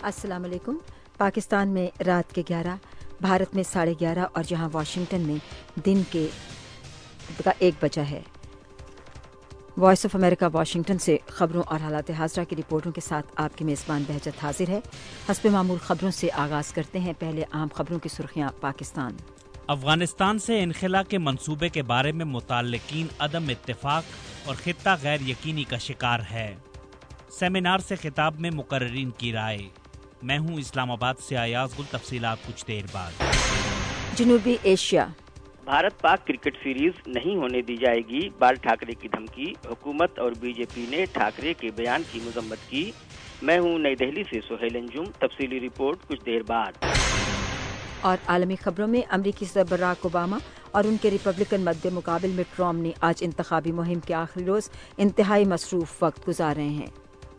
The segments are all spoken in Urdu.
السلام علیکم۔ پاکستان میں رات کے 11، بھارت میں 11:30 اور جہاں واشنگٹن میں دن کے 1 بجا ہے۔ وائس آف امریکہ واشنگٹن سے خبروں اور حالات حاضرہ کی رپورٹوں کے ساتھ آپ کی میزبان بہجت حاضر ہے۔ حسب معمول خبروں سے آغاز کرتے ہیں۔ پہلے اہم خبروں کی سرخیاں۔ پاکستان سے انخلا کے منصوبے کے بارے میں متعلقین عدم اتفاق اور خطہ غیر یقینی کا شکار ہے۔ سیمینار سے خطاب میں مقررین کی رائے۔ میں ہوں اسلام آباد سے ایاز گل، تفصیلات کچھ دیر بعد۔ جنوبی ایشیا، بھارت پاک کرکٹ سیریز نہیں ہونے دی جائے گی، بال ٹھاکرے کی دھمکی، حکومت اور بی جے پی نے ٹھاکرے کے بیان کی مذمت کی۔ میں ہوں نئی دہلی سے سہیل انجم، تفصیلی رپورٹ کچھ دیر بعد۔ اور عالمی خبروں میں امریکی صدر براک اوباما اور ان کے ریپبلکن مد مقابل مٹ رومنی آج انتخابی مہم کے آخری روز انتہائی مصروف وقت گزار رہے ہیں۔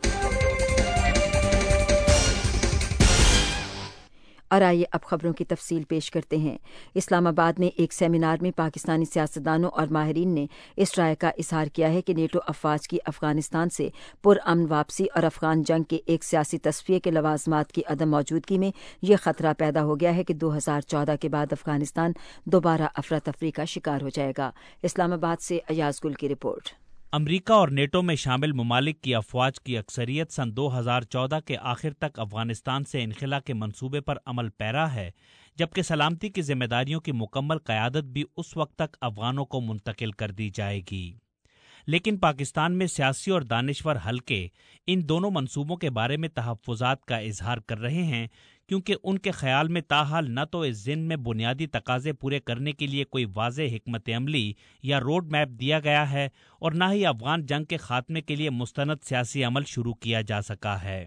اور آئیے اب خبروں کی تفصیل پیش کرتے ہیں۔ اسلام آباد میں ایک سیمینار میں پاکستانی سیاستدانوں اور ماہرین نے اس رائے کا اظہار کیا ہے کہ نیٹو افواج کی افغانستان سے پرامن واپسی اور افغان جنگ کے ایک سیاسی تصفیے کے لوازمات کی عدم موجودگی میں یہ خطرہ پیدا ہو گیا ہے کہ 2014 کے بعد افغانستان دوبارہ افراتفری کا شکار ہو جائے گا۔ اسلام آباد سے ایاز گل کی رپورٹ۔ امریکہ اور نیٹو میں شامل ممالک کی افواج کی اکثریت سن 2014 کے آخر تک افغانستان سے انخلا کے منصوبے پر عمل پیرا ہے، جبکہ سلامتی کی ذمہ داریوں کی مکمل قیادت بھی اس وقت تک افغانوں کو منتقل کر دی جائے گی۔ لیکن پاکستان میں سیاسی اور دانشور حلقے ان دونوں منصوبوں کے بارے میں تحفظات کا اظہار کر رہے ہیں، کیونکہ ان کے خیال میں تاحال نہ تو اس ضمن میں بنیادی تقاضے پورے کرنے کے لیے کوئی واضح حکمت عملی یا روڈ میپ دیا گیا ہے، اور نہ ہی افغان جنگ کے خاتمے کے لیے مستند سیاسی عمل شروع کیا جا سکا ہے۔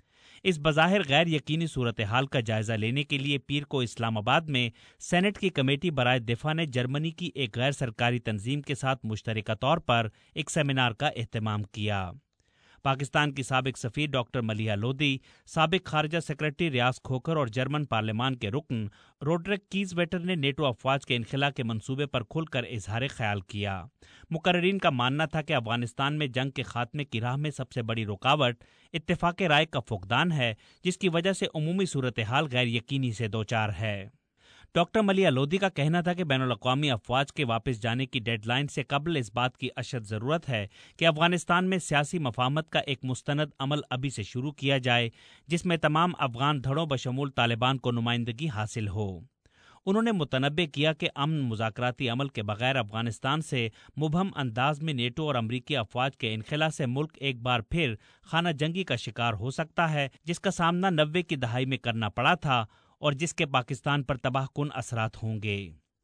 اس بظاہر غیر یقینی صورتحال کا جائزہ لینے کے لیے پیر کو اسلام آباد میں سینٹ کی کمیٹی برائے دفاع نے جرمنی کی ایک غیر سرکاری تنظیم کے ساتھ مشترکہ طور پر ایک سیمینار کا اہتمام کیا۔ پاکستان کی سابق سفیر ڈاکٹر ملیحہ لودھی، سابق خارجہ سیکرٹری ریاض کھوکھر اور جرمن پارلیمان کے رکن روڈرک کیزویٹر نے نیٹو افواج کے انخلا کے منصوبے پر کھل کر اظہار خیال کیا۔ مقررین کا ماننا تھا کہ افغانستان میں جنگ کے خاتمے کی راہ میں سب سے بڑی رکاوٹ اتفاق رائے کا فقدان ہے، جس کی وجہ سے عمومی صورتحال غیر یقینی سے دوچار ہے۔ ڈاکٹر ملیحہ لودھی کا کہنا تھا کہ بین الاقوامی افواج کے واپس جانے کی ڈیڈ لائن سے قبل اس بات کی اشد ضرورت ہے کہ افغانستان میں سیاسی مفاہمت کا ایک مستند عمل ابھی سے شروع کیا جائے، جس میں تمام افغان دھڑوں بشمول طالبان کو نمائندگی حاصل ہو۔ انہوں نے متنبہ کیا کہ امن مذاکراتی عمل کے بغیر افغانستان سے مبہم انداز میں نیٹو اور امریکی افواج کے انخلا سے ملک ایک بار پھر خانہ جنگی کا شکار ہو سکتا ہے، جس کا سامنا 90 کی دہائی میں کرنا پڑا تھا اور جس کے پاکستان پر تباہ کن اثرات ہوں گے۔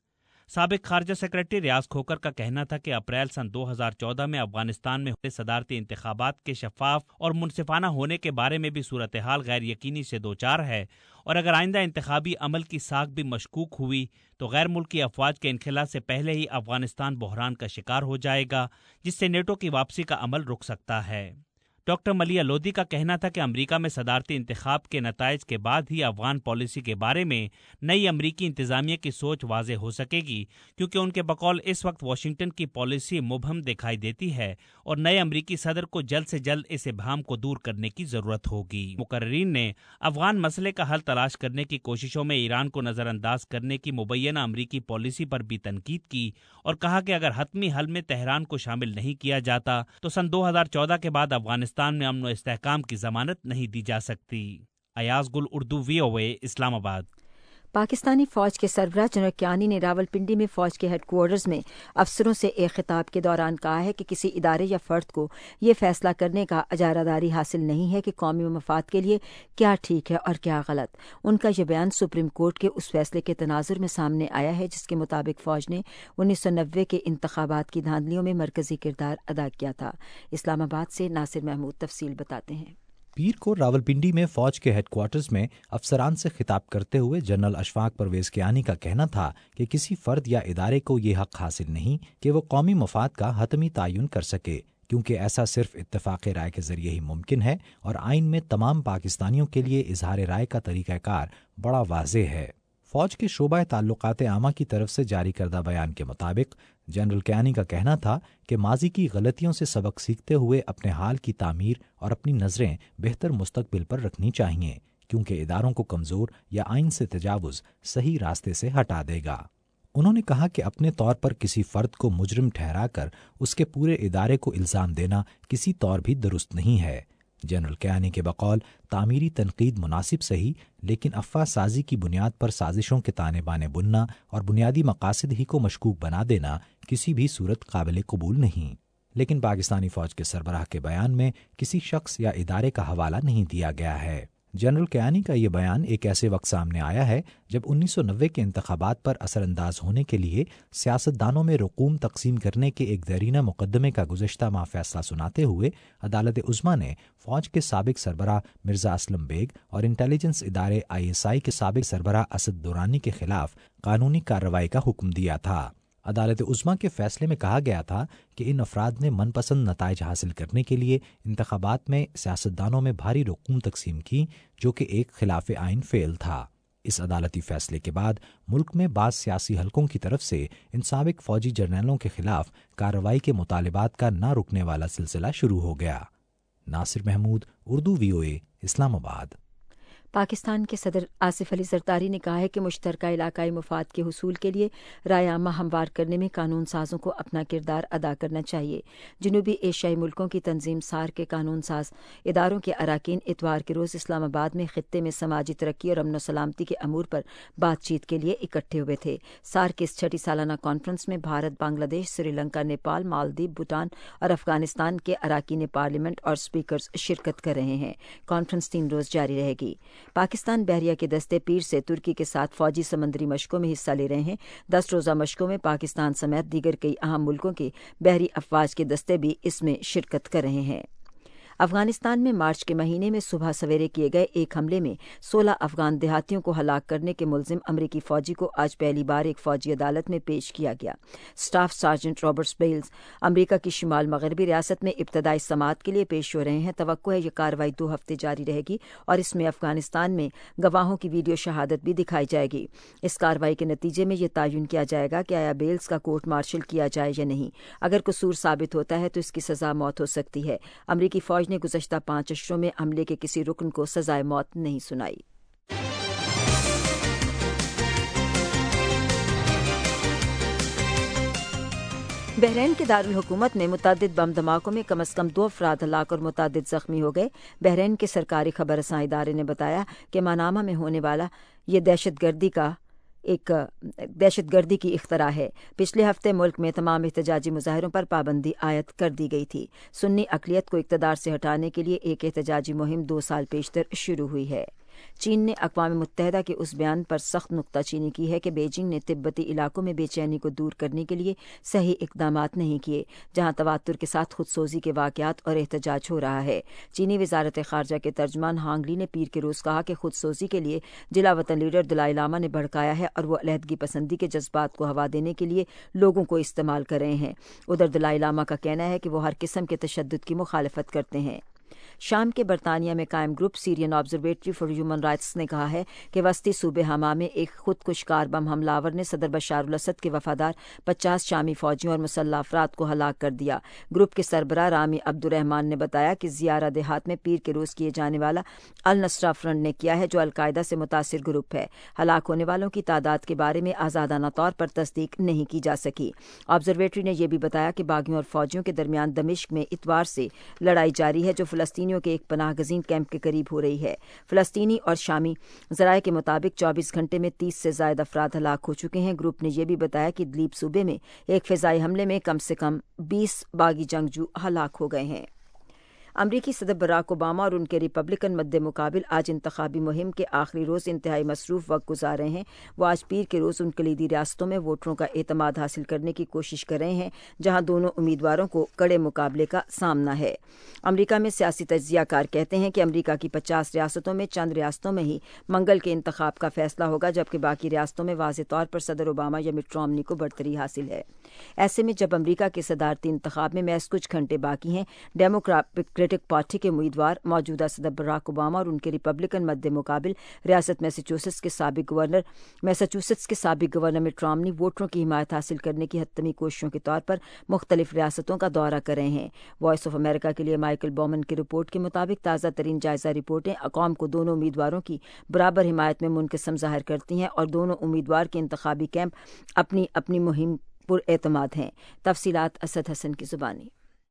سابق خارجہ سیکرٹری ریاض کھوکھر کا کہنا تھا کہ اپریل سن 2014 میں افغانستان میں ہوئے صدارتی انتخابات کے شفاف اور منصفانہ ہونے کے بارے میں بھی صورتحال غیر یقینی سے دوچار ہے، اور اگر آئندہ انتخابی عمل کی ساکھ بھی مشکوک ہوئی تو غیر ملکی افواج کے انخلا سے پہلے ہی افغانستان بحران کا شکار ہو جائے گا، جس سے نیٹو کی واپسی کا عمل رک سکتا ہے۔ ڈاکٹر ملیحہ لودھی کا کہنا تھا کہ امریکہ میں صدارتی انتخاب کے نتائج کے بعد ہی افغان پالیسی کے بارے میں نئی امریکی انتظامیہ کی سوچ واضح ہو سکے گی، کیونکہ ان کے بقول اس وقت واشنگٹن کی پالیسی مبہم دکھائی دیتی ہے اور نئے امریکی صدر کو جلد سے جلد اس ابہام کو دور کرنے کی ضرورت ہوگی۔ مقررین نے افغان مسئلے کا حل تلاش کرنے کی کوششوں میں ایران کو نظر انداز کرنے کی مبینہ امریکی پالیسی پر بھی تنقید کی اور کہا کہ اگر حتمی حل میں تہران کو شامل نہیں کیا جاتا تو سن 2014 کے بعد افغانستان میں امن و استحکام کی ضمانت نہیں دی جا سکتی۔ ایاز گل، اردو VOA، اسلام آباد۔ پاکستانی فوج کے سربراہ جنرل کیانی نے راولپنڈی میں فوج کے ہیڈ کوارٹرز میں افسروں سے ایک خطاب کے دوران کہا ہے کہ کسی ادارے یا فرد کو یہ فیصلہ کرنے کا اجارہ داری حاصل نہیں ہے کہ قومی مفاد کے لیے کیا ٹھیک ہے اور کیا غلط۔ ان کا یہ بیان سپریم کورٹ کے اس فیصلے کے تناظر میں سامنے آیا ہے جس کے مطابق فوج نے 1990 کے انتخابات کی دھاندلیوں میں مرکزی کردار ادا کیا تھا۔ اسلام آباد سے ناصر محمود تفصیل بتاتے ہیں۔ پیر کو راولپنڈی میں فوج کے ہیڈ کوارٹرز میں افسران سے خطاب کرتے ہوئے جنرل اشفاق پرویز کیانی کا کہنا تھا کہ کسی فرد یا ادارے کو یہ حق حاصل نہیں کہ وہ قومی مفاد کا حتمی تعین کر سکے، کیونکہ ایسا صرف اتفاق رائے کے ذریعے ہی ممکن ہے، اور آئین میں تمام پاکستانیوں کے لیے اظہار رائے کا طریقہ کار بڑا واضح ہے۔ فوج کے شعبہ تعلقات عامہ کی طرف سے جاری کردہ بیان کے مطابق جنرل کیانی کا کہنا تھا کہ ماضی کی غلطیوں سے سبق سیکھتے ہوئے اپنے حال کی تعمیر اور اپنی نظریں بہتر مستقبل پر رکھنی چاہیے۔ کیونکہ اداروں کو کمزور یا آئین سے تجاوز صحیح راستے سے ہٹا دے گا۔ انہوں نے کہا کہ اپنے طور پر کسی فرد کو مجرم ٹھہرا کر اس کے پورے ادارے کو الزام دینا کسی طور بھی درست نہیں ہے۔ جنرل کیانی کے بقول تعمیری تنقید مناسب صحیح، لیکن افواہ سازی کی بنیاد پر سازشوں کے تانے بانے بننا اور بنیادی مقاصد ہی کو مشکوک بنا دینا کسی بھی صورت قابل قبول نہیں۔ لیکن پاکستانی فوج کے سربراہ کے بیان میں کسی شخص یا ادارے کا حوالہ نہیں دیا گیا ہے۔ جنرل کیانی کا یہ بیان ایک ایسے وقت سامنے آیا ہے جب 1990 کے انتخابات پر اثر انداز ہونے کے لیے سیاستدانوں میں رقوم تقسیم کرنے کے ایک دیرینہ مقدمے کا گزشتہ ماہ فیصلہ سناتے ہوئے عدالت عظمیٰ نے فوج کے سابق سربراہ مرزا اسلم بیگ اور انٹیلیجنس ادارے ISI کے سابق سربراہ اسد دورانی کے خلاف قانونی کارروائی کا حکم دیا تھا۔ عدالت عظمیٰ کے فیصلے میں کہا گیا تھا کہ ان افراد نے من پسند نتائج حاصل کرنے کے لیے انتخابات میں سیاستدانوں میں بھاری رقوم تقسیم کی، جو کہ ایک خلاف آئین فعل تھا۔ اس عدالتی فیصلے کے بعد ملک میں بعض سیاسی حلقوں کی طرف سے ان سابق فوجی جرنیلوں کے خلاف کارروائی کے مطالبات کا نہ رکنے والا سلسلہ شروع ہو گیا۔ ناصر محمود، اردو VOA، اسلام آباد۔ پاکستان کے صدر آصف علی زرداری نے کہا ہے کہ مشترکہ علاقائی مفاد کے حصول کے لیے رائے عامہ ہموار کرنے میں قانون سازوں کو اپنا کردار ادا کرنا چاہیے۔ جنوبی ایشیائی ملکوں کی تنظیم SAARC کے قانون ساز اداروں کے اراکین اتوار کے روز اسلام آباد میں خطے میں سماجی ترقی اور امن و سلامتی کے امور پر بات چیت کے لیے اکٹھے ہوئے تھے۔ SAARC کی اس 6 سالانہ کانفرنس میں بھارت، بنگلہ دیش، سری لنکا، نیپال، مالدیپ، بھوٹان اور افغانستان کے اراکین پارلیمنٹ اور اسپیکرز شرکت کر رہے ہیں۔ کانفرنس 3 روز جاری رہے گی۔ پاکستان بحریہ کے دستے پیر سے ترکی کے ساتھ فوجی سمندری مشقوں میں حصہ لے رہے ہیں۔ 10 روزہ مشقوں میں پاکستان سمیت دیگر کئی اہم ملکوں کے بحری افواج کے دستے بھی اس میں شرکت کر رہے ہیں۔ افغانستان میں مارچ کے مہینے میں صبح سویرے کیے گئے ایک حملے میں 16 افغان دیہاتیوں کو ہلاک کرنے کے ملزم امریکی فوجی کو آج پہلی بار ایک فوجی عدالت میں پیش کیا گیا۔ اسٹاف سارجنٹ رابرٹس بیلز امریکہ کی شمال مغربی ریاست میں ابتدائی سماعت کے لیے پیش ہو رہے ہیں۔ توقع ہے یہ کارروائی 2 ہفتے جاری رہے گی اور اس میں افغانستان میں گواہوں کی ویڈیو شہادت بھی دکھائی جائے گی۔ اس کارروائی کے نتیجے میں یہ تعین کیا جائے گا کہ آیا بیلز کا کورٹ مارشل کیا جائے یا نہیں۔ اگر قصور ثابت ہوتا ہے تو اس کی سزا موت ہو سکتی ہے۔ امریکی فوج نے گزشتہ 5 اشروں میں عملے کے کسی رکن کو سزائے موت نہیں سنائی۔ بحرین کے دارالحکومت میں متعدد بم دھماکوں میں کم از کم 2 افراد ہلاک اور متعدد زخمی ہو گئے۔ بحرین کے سرکاری خبر رساں ادارے نے بتایا کہ منامہ میں ہونے والا یہ دہشت گردی کی اختراع ہے۔ پچھلے ہفتے ملک میں تمام احتجاجی مظاہروں پر پابندی عائد کر دی گئی تھی۔ سنی اقلیت کو اقتدار سے ہٹانے کے لیے ایک احتجاجی مہم 2 سال پیشتر شروع ہوئی ہے۔ چین نے اقوام متحدہ کے اس بیان پر سخت نکتہ چینی کی ہے کہ بیجنگ نے تبتی علاقوں میں بے چینی کو دور کرنے کے لیے صحیح اقدامات نہیں کیے، جہاں تواتر کے ساتھ خود سوزی کے واقعات اور احتجاج ہو رہا ہے۔ چینی وزارت خارجہ کے ترجمان ہانگ لی نے پیر کے روز کہا کہ خود سوزی کے لیے جلا وطن لیڈر دلائی لاما نے بھڑکایا ہے اور وہ علیحدگی پسندی کے جذبات کو ہوا دینے کے لیے لوگوں کو استعمال کر رہے ہیں۔ ادھر دلائی لاما کا کہنا ہے کہ وہ ہر قسم کے تشدد کی مخالفت کرتے ہیں۔ شام کے برطانیہ میں قائم group Syrian observatory for human rights نے کہا ہے کہ وسطی صوبے حما میں ایک خودکش کار بم حملہ آور نے صدر بشار الاسد کے وفادار 50 شامی فوجیوں اور مسلح افراد کو ہلاک کر دیا۔ گروپ کے سربراہ رامی عبدالرحمان نے بتایا کہ زیارہ دیہات میں پیر کے روز کیے جانے والا النصرہ فرنٹ نے کیا ہے، جو القاعدہ سے متاثر گروپ ہے۔ ہلاک ہونے والوں کی تعداد کے بارے میں آزادانہ طور پر تصدیق نہیں کی جا سکی۔ آبزرویٹری نے یہ بھی بتایا کہ باغیوں اور فوجیوں کے درمیان دمشق میں اتوار سے لڑائی جاری ہے، جو فلسطینیوں کے ایک پناہ گزین کیمپ کے قریب ہو رہی ہے۔ فلسطینی اور شامی ذرائع کے مطابق 24 گھنٹے میں 30 سے زائد افراد ہلاک ہو چکے ہیں۔ گروپ نے یہ بھی بتایا کہ ادلیب صوبے میں ایک فضائی حملے میں کم سے کم 20 باغی جنگجو ہلاک ہو گئے ہیں۔ امریکی صدر براک اوباما اور ان کے ریپبلکن مد مقابل آج انتخابی مہم کے آخری روز انتہائی مصروف وقت گزار رہے ہیں۔ وہ آج پیر کے روز ان کلیدی ریاستوں میں ووٹروں کا اعتماد حاصل کرنے کی کوشش کر رہے ہیں، جہاں دونوں امیدواروں کو کڑے مقابلے کا سامنا ہے۔ امریکہ میں سیاسی تجزیہ کار کہتے ہیں کہ امریکہ کی 50 ریاستوں میں چند ریاستوں میں ہی منگل کے انتخاب کا فیصلہ ہوگا، جبکہ باقی ریاستوں میں واضح طور پر صدر اوباما یا مٹ رومنی کو برتری حاصل ہے۔ ایسے میں جب امریکہ کے صدارتی انتخاب میں محض کچھ گھنٹے باقی ہیں، ڈیموکریٹک ڈیموکریٹک پارٹی کے امیدوار موجودہ صدر براک اوباما اور ان کے ریپبلکن مد مقابل ریاست میساچوسٹس کے سابق گورنر مٹ رامنی ووٹروں کی حمایت حاصل کرنے کی حتمی کوششوں کے طور پر مختلف ریاستوں کا دورہ کر رہے ہیں۔ وائس آف امریکہ کے لیے مائیکل بومن کی رپورٹ کے مطابق تازہ ترین جائزہ رپورٹیں عوام کو دونوں امیدواروں کی برابر حمایت میں منقسم ظاہر کرتی ہیں اور دونوں امیدوار کے انتخابی کیمپ اپنی اپنی مہم پر اعتماد ہیں۔ تفصیلات اسد حسن کی زبانی۔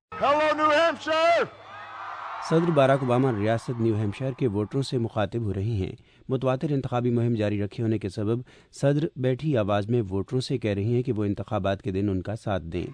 صدر باراک اوباما ریاست نیو ہیمپشائر کے ووٹروں سے مخاطب ہو رہی ہیں۔ متواتر انتخابی مہم جاری رکھے ہونے کے سبب صدر بیٹھی آواز میں ووٹروں سے کہہ رہی ہیں کہ وہ انتخابات کے دن ان کا ساتھ دیں۔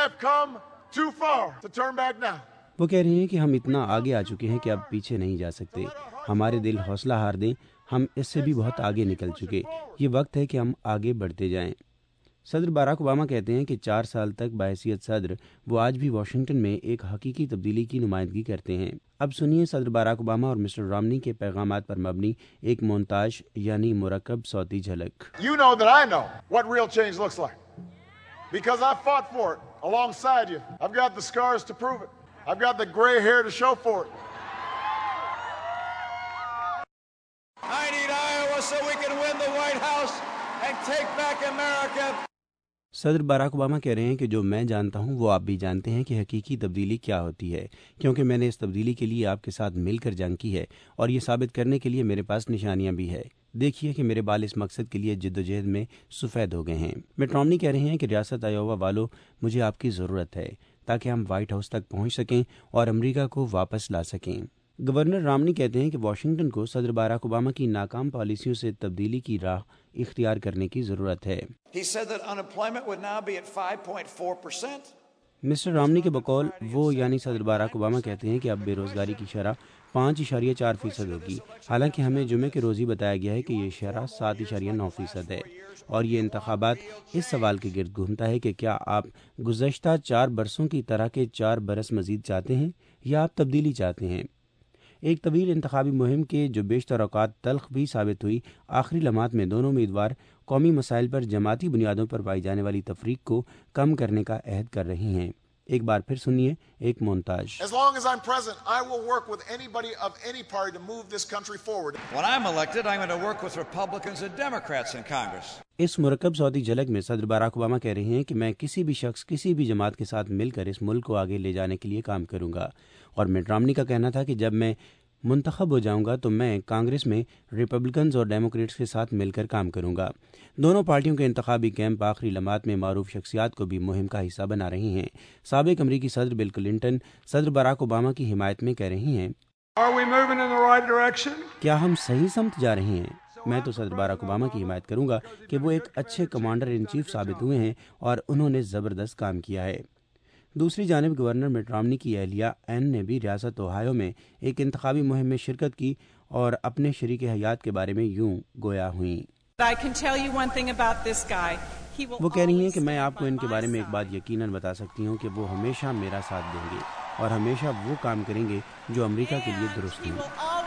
وہ کہہ رہی ہیں کہ ہم اتنا آگے آ چکے ہیں کہ اب پیچھے نہیں جا سکتے، ہمارے دل حوصلہ ہار دیں، ہم اس سے بھی بہت آگے نکل چکے، یہ وقت ہے کہ ہم آگے بڑھتے جائیں۔ صدر باراک اوباما کہتے ہیں کہ 4 سال تک بحیثیت صدر وہ آج بھی واشنگٹن میں ایک حقیقی تبدیلی کی نمائندگی کرتے ہیں۔ اب سنیے صدر باراک اوباما اور مسٹر رامنی کے پیغامات پر مبنی ایک مونتاژ یعنی مرکب صوتی جھلک۔ You know that I know what real change looks like because I fought for it alongside you. I've got the scars to prove it. I've got the gray hair to show for it. I need Iowa so we can win the White House and take back America. صدر باراک اوباما کہہ رہے ہیں کہ جو میں جانتا ہوں وہ آپ بھی جانتے ہیں کہ حقیقی تبدیلی کیا ہوتی ہے، کیونکہ میں نے اس تبدیلی کے لیے آپ کے ساتھ مل کر جنگ کی ہے اور یہ ثابت کرنے کے لیے میرے پاس نشانیاں بھی ہے۔ دیکھیے کہ میرے بال اس مقصد کے لیے جد و جہد میں سفید ہو گئے ہیں۔ مٹ رامنی کہہ رہے ہیں کہ ریاست آیووا والوں، مجھے آپ کی ضرورت ہے تاکہ ہم وائٹ ہاؤس تک پہنچ سکیں اور امریکہ کو واپس لا سکیں۔ گورنر رامنی کہتے ہیں کہ واشنگٹن کو صدر باراک اوباما کی ناکام پالیسیوں سے تبدیلی کی راہ اختیار کرنے کی ضرورت ہے۔ مسٹر رامنی کے بقول وہ یعنی صدر باراک اوباما کہتے ہیں کہ اب بے روزگاری کی شرح 5.4% ہوگی، حالانکہ ہمیں جمعے کے روز ہی بتایا گیا ہے کہ یہ شرح 7.9% ہے، اور یہ انتخابات اس سوال کے گرد گھومتا ہے کہ کیا آپ گزشتہ 4 برسوں کی طرح کے 4 برس مزید چاہتے ہیں یا آپ تبدیلی چاہتے ہیں۔ ایک طویل انتخابی مہم کے جو بیشتر اوقات تلخ بھی ثابت ہوئی، آخری لمحات میں دونوں امیدوار قومی مسائل پر جماعتی بنیادوں پر پائی جانے والی تفریق کو کم کرنے کا عہد کر رہی ہیں۔ ایک بار پھر سنیے ایک مونتاژ۔ As long as I'm president, I will work with anybody of any party to move this country forward. When I'm elected, I'm going to work with Republicans and Democrats in Congress. اس مرکب صوتی جھلک میں صدر باراک اوباما کہہ رہے ہیں کہ میں کسی بھی شخص کسی بھی جماعت کے ساتھ مل کر اس ملک کو آگے لے جانے کے لیے کام کروں گا، اور مٹ رامنی کا کہنا تھا کہ جب میں منتخب ہو جاؤں گا تو میں کانگریس میں ریپبلکنز اور ڈیموکریٹس کے ساتھ مل کر کام کروں گا۔ دونوں پارٹیوں کے انتخابی کیمپ آخری لمحات میں معروف شخصیات کو بھی مہم کا حصہ بنا رہی ہیں۔ سابق امریکی صدر بل کلنٹن صدر باراک اوباما کی حمایت میں کہہ رہی ہیں، کیا ہم صحیح سمت جا رہے ہیں؟ میں تو صدر باراک اوباما کی حمایت کروں گا کہ وہ ایک اچھے کمانڈر ان چیف ثابت ہوئے ہیں اور انہوں نے زبردست کام کیا ہے۔ دوسری جانب گورنر مٹ رامنی کی اہلیہ این نے بھی ریاست اوہایو میں ایک انتخابی مہم میں شرکت کی اور اپنے شریک حیات کے بارے میں یوں گویا ہوئیں۔ وہ کہہ رہی ہیں کہ میں آپ کو ان کے بارے میں ایک بات یقیناً بتا سکتی ہوں کہ وہ ہمیشہ میرا ساتھ دیں گے اور ہمیشہ وہ کام کریں گے جو امریکہ کے لیے درست ہیں۔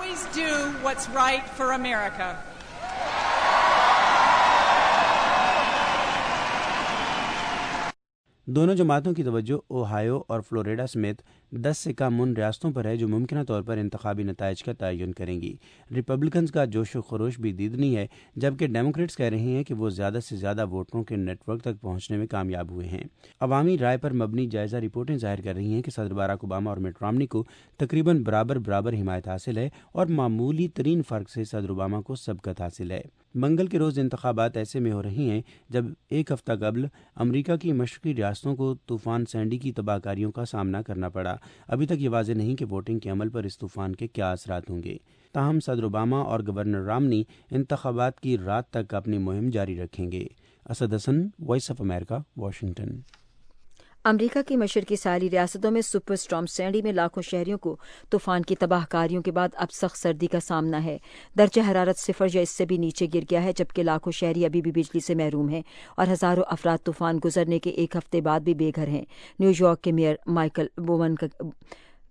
دونوں جماعتوں کی توجہ اوہایو اور فلوریڈا سمیت 10 سے کم ان ریاستوں پر ہے جو ممکنہ طور پر انتخابی نتائج کا تعین کریں گی۔ ریپبلکنز کا جوش و خروش بھی دیدنی ہے، جبکہ ڈیموکریٹس کہہ رہے ہیں کہ وہ زیادہ سے زیادہ ووٹروں کے نیٹ ورک تک پہنچنے میں کامیاب ہوئے ہیں۔ عوامی رائے پر مبنی جائزہ رپورٹیں ظاہر کر رہی ہیں کہ صدر باراک اوباما اور مٹ رامنی کو تقریباً برابر حمایت حاصل ہے اور معمولی ترین فرق سے صدر اوباما کو سبقت حاصل ہے۔ منگل کے روز انتخابات ایسے میں ہو رہی ہیں جب ایک ہفتہ قبل امریکہ کی مشرقی ریاستوں کو طوفان سینڈی کی تباہ کاریوں کا سامنا کرنا پڑا۔ ابھی تک یہ واضح نہیں کہ ووٹنگ کے عمل پر اس طوفان کے کیا اثرات ہوں گے، تاہم صدر اوباما اور گورنر رامنی انتخابات کی رات تک اپنی مہم جاری رکھیں گے۔ Asad Hasan, Voice of America, Washington. امریکہ کی مشرقی ساحلی ریاستوں میں سپر اسٹارم سینڈی میں لاکھوں شہریوں کو طوفان کی تباہ کاریوں کے بعد اب سخت سردی کا سامنا ہے۔ درجہ حرارت 0 یا اس سے بھی نیچے گر گیا ہے، جبکہ لاکھوں شہری ابھی بھی بجلی سے محروم ہیں اور ہزاروں افراد طوفان گزرنے کے ایک ہفتے بعد بھی بے گھر ہیں۔ نیو یارک کے میئر مائیکل بومن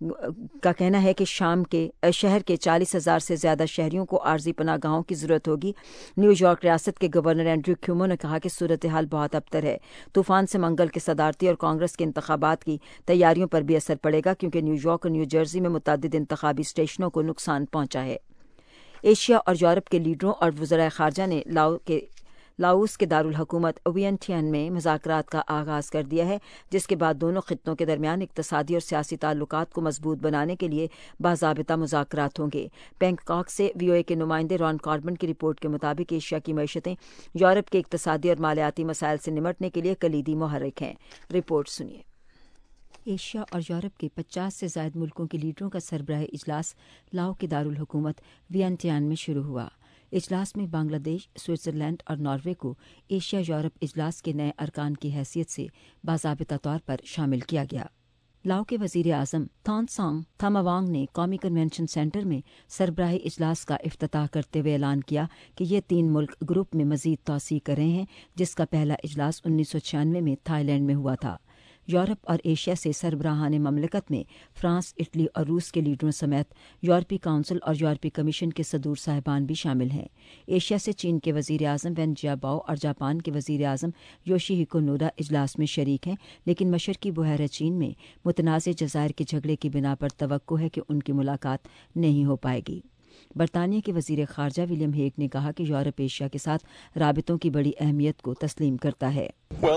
کا کہنا ہے کہ شہر کے 40,000 سے زیادہ شہریوں کو عارضی پناہ گاہوں کی ضرورت ہوگی۔ نیو یارک ریاست کے گورنر اینڈریو کیومو نے کہا کہ صورتحال بہت ابتر ہے۔ طوفان سے منگل کے صدارتی اور کانگریس کے انتخابات کی تیاریوں پر بھی اثر پڑے گا، کیونکہ نیو یارک اور نیو جرسی میں متعدد انتخابی اسٹیشنوں کو نقصان پہنچا ہے۔ ایشیا اور یورپ کے لیڈروں اور وزرائے خارجہ نے لاؤس کے دارالحکومت وینٹین میں مذاکرات کا آغاز کر دیا ہے، جس کے بعد دونوں خطوں کے درمیان اقتصادی اور سیاسی تعلقات کو مضبوط بنانے کے لیے باضابطہ مذاکرات ہوں گے۔ بینکاک سے وی او اے کے نمائندے ران کاربن کی رپورٹ کے مطابق ایشیا کی معیشتیں یورپ کے اقتصادی اور مالیاتی مسائل سے نمٹنے کے لیے کلیدی محرک ہیں۔ رپورٹ سنیے۔ ایشیا اور یورپ کے 50 سے زائد ملکوں کے لیڈروں کا سربراہ اجلاس لاؤ کے دارالحکومت وینٹین میں شروع ہوا۔ اجلاس میں بنگلہ دیش، سوئٹزرلینڈ اور ناروے کو ایشیا یورپ اجلاس کے نئے ارکان کی حیثیت سے باضابطہ طور پر شامل کیا گیا۔ لاؤ کے وزیر اعظم تھان سانگ تھاماوانگ نے قومی کنونشن سینٹر میں سربراہی اجلاس کا افتتاح کرتے ہوئے اعلان کیا کہ یہ 3 ملک گروپ میں مزید توسیع کر رہے ہیں، جس کا پہلا اجلاس 1996 میں تھائی لینڈ میں ہوا تھا۔ یورپ اور ایشیا سے سربراہان مملکت میں فرانس، اٹلی اور روس کے لیڈروں سمیت یورپی کونسل اور یورپی کمیشن کے صدور صاحبان بھی شامل ہیں۔ ایشیا سے چین کے وزیر اعظم وین جیاباؤ اور جاپان کے وزیر اعظم یوشیہیکو نوڈا اجلاس میں شریک ہیں، لیکن مشرقی بحیرہ چین میں متنازع جزائر کے جھگڑے کی بنا پر توقع ہے کہ ان کی ملاقات نہیں ہو پائے گی۔ برطانیہ کے وزیر خارجہ ولیم ہیگ نے کہا کہ یورپ ایشیا کے ساتھ رابطوں کی بڑی اہمیت کو تسلیم کرتا ہے۔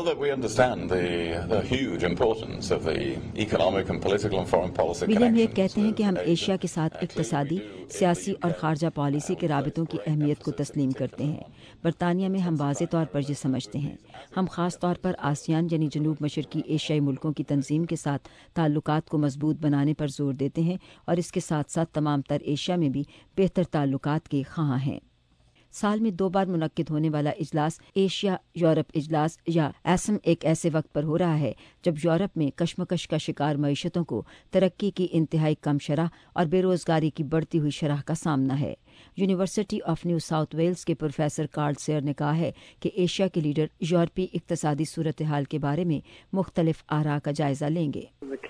ولیم ہیگ کہتے ہیں کہ ہم ایشیا کے ساتھ اقتصادی، سیاسی اور خارجہ پالیسی کے رابطوں کی اہمیت کو تسلیم کرتے ہیں۔ برطانیہ میں ہم واضح طور پر یہ سمجھتے ہیں۔ ہم خاص طور پر آسیان یعنی جنوب مشرقی ایشیائی ملکوں کی تنظیم کے ساتھ تعلقات کو مضبوط بنانے پر زور دیتے ہیں اور اس کے ساتھ ساتھ تمام تر ایشیا میں بھی بہتر تعلقات کے خواہاں ہیں۔ سال میں 2 بار منعقد ہونے والا اجلاس ایشیا یورپ اجلاس یا ایسم ایک ایسے وقت پر ہو رہا ہے جب یورپ میں کشمکش کا شکار معیشتوں کو ترقی کی انتہائی کم شرح اور بے روزگاری کی بڑھتی ہوئی شرح کا سامنا ہے۔ University of New South Wales کے پروفیسر کارل سیئر نے کہا ہے کہ ایشیا کے لیڈر یورپی اقتصادی صورتحال کے بارے میں مختلف آراء کا جائزہ لیں گے۔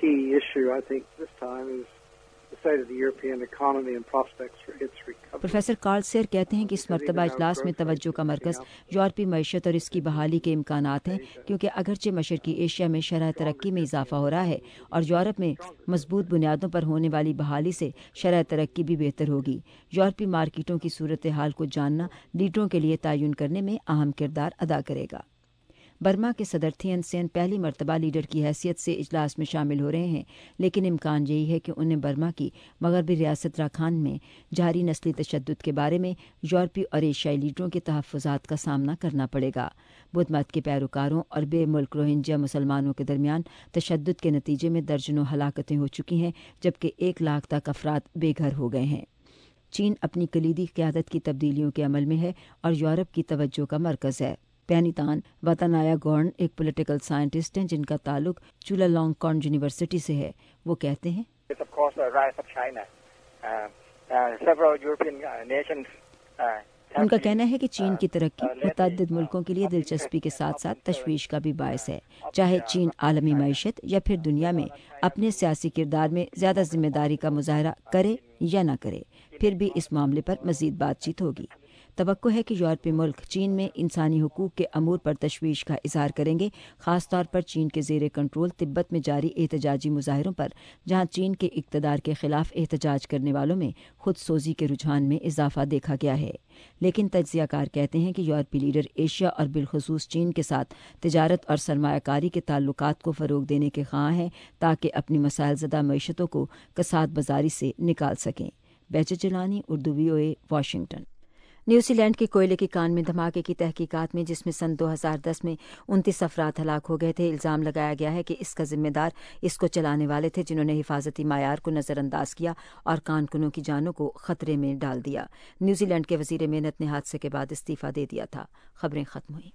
پروفیسر کارل سیئر کہتے ہیں کہ اس مرتبہ اجلاس میں توجہ کا مرکز یورپی معیشت اور اس کی بحالی کے امکانات ہیں، کیونکہ اگرچہ مشرقی ایشیا میں شرح ترقی میں اضافہ ہو رہا ہے اور یورپ میں مضبوط بنیادوں پر ہونے والی بحالی سے شرح ترقی بھی بہتر ہوگی۔ یورپی مارکیٹوں کی صورتحال کو جاننا لیڈروں کے لیے تعین کرنے میں اہم کردار ادا کرے گا۔ برما کے صدر تھین سین پہلی مرتبہ لیڈر کی حیثیت سے اجلاس میں شامل ہو رہے ہیں، لیکن امکان یہی ہے کہ انہیں برما کی مغربی ریاست راکھان میں جاری نسلی تشدد کے بارے میں یورپی اور ایشیائی لیڈروں کے تحفظات کا سامنا کرنا پڑے گا۔ بدھ مت کے پیروکاروں اور بے ملک روہنجیا مسلمانوں کے درمیان تشدد کے نتیجے میں درجنوں ہلاکتیں ہو چکی ہیں، جبکہ 1 لاکھ تک افراد بے گھر ہو گئے ہیں۔ چین اپنی کلیدی قیادت کی تبدیلیوں کے عمل میں ہے اور یورپ کی توجہ کا مرکز ہے۔ پینیتان واتانایا گورن ایک پولیٹیکل سائنٹسٹ ہیں جن کا تعلق چولالانگکارن یونیورسٹی سے ہے۔ وہ کہتے ہیں ان کا کہنا ہے کہ چین کی ترقی متعدد ملکوں کے لیے دلچسپی کے ساتھ ساتھ تشویش کا بھی باعث ہے۔ چاہے چین عالمی معیشت یا پھر دنیا میں اپنے سیاسی کردار میں زیادہ ذمہ داری کا مظاہرہ کرے یا نہ کرے، پھر بھی اس معاملے پر مزید بات چیت ہوگی۔ توقع ہے کہ یورپی ملک چین میں انسانی حقوق کے امور پر تشویش کا اظہار کریں گے، خاص طور پر چین کے زیر کنٹرول تبت میں جاری احتجاجی مظاہروں پر، جہاں چین کے اقتدار کے خلاف احتجاج کرنے والوں میں خود سوزی کے رجحان میں اضافہ دیکھا گیا ہے۔ لیکن تجزیہ کار کہتے ہیں کہ یورپی لیڈر ایشیا اور بالخصوص چین کے ساتھ تجارت اور سرمایہ کاری کے تعلقات کو فروغ دینے کے خواہاں ہیں تاکہ اپنی مسائل زدہ معیشتوں کو کساد بازاری سے نکال سکیں۔ بیجر Jilani, Urdu VOA، Washington. New Zealand کے کوئلے کی کان میں دھماکے کی تحقیقات میں جس میں سن 2010 میں 29 افراد ہلاک ہو گئے تھے، الزام لگایا گیا ہے کہ اس کا ذمہ دار اس کو چلانے والے تھے جنہوں نے حفاظتی معیار کو نظر انداز کیا اور کارکنوں کی جانوں کو خطرے میں ڈال دیا۔ نیوزی لینڈ کے وزیر محنت نے حادثے کے بعد استعفیٰ دے دیا تھا۔ خبریں ختم ہوئیں۔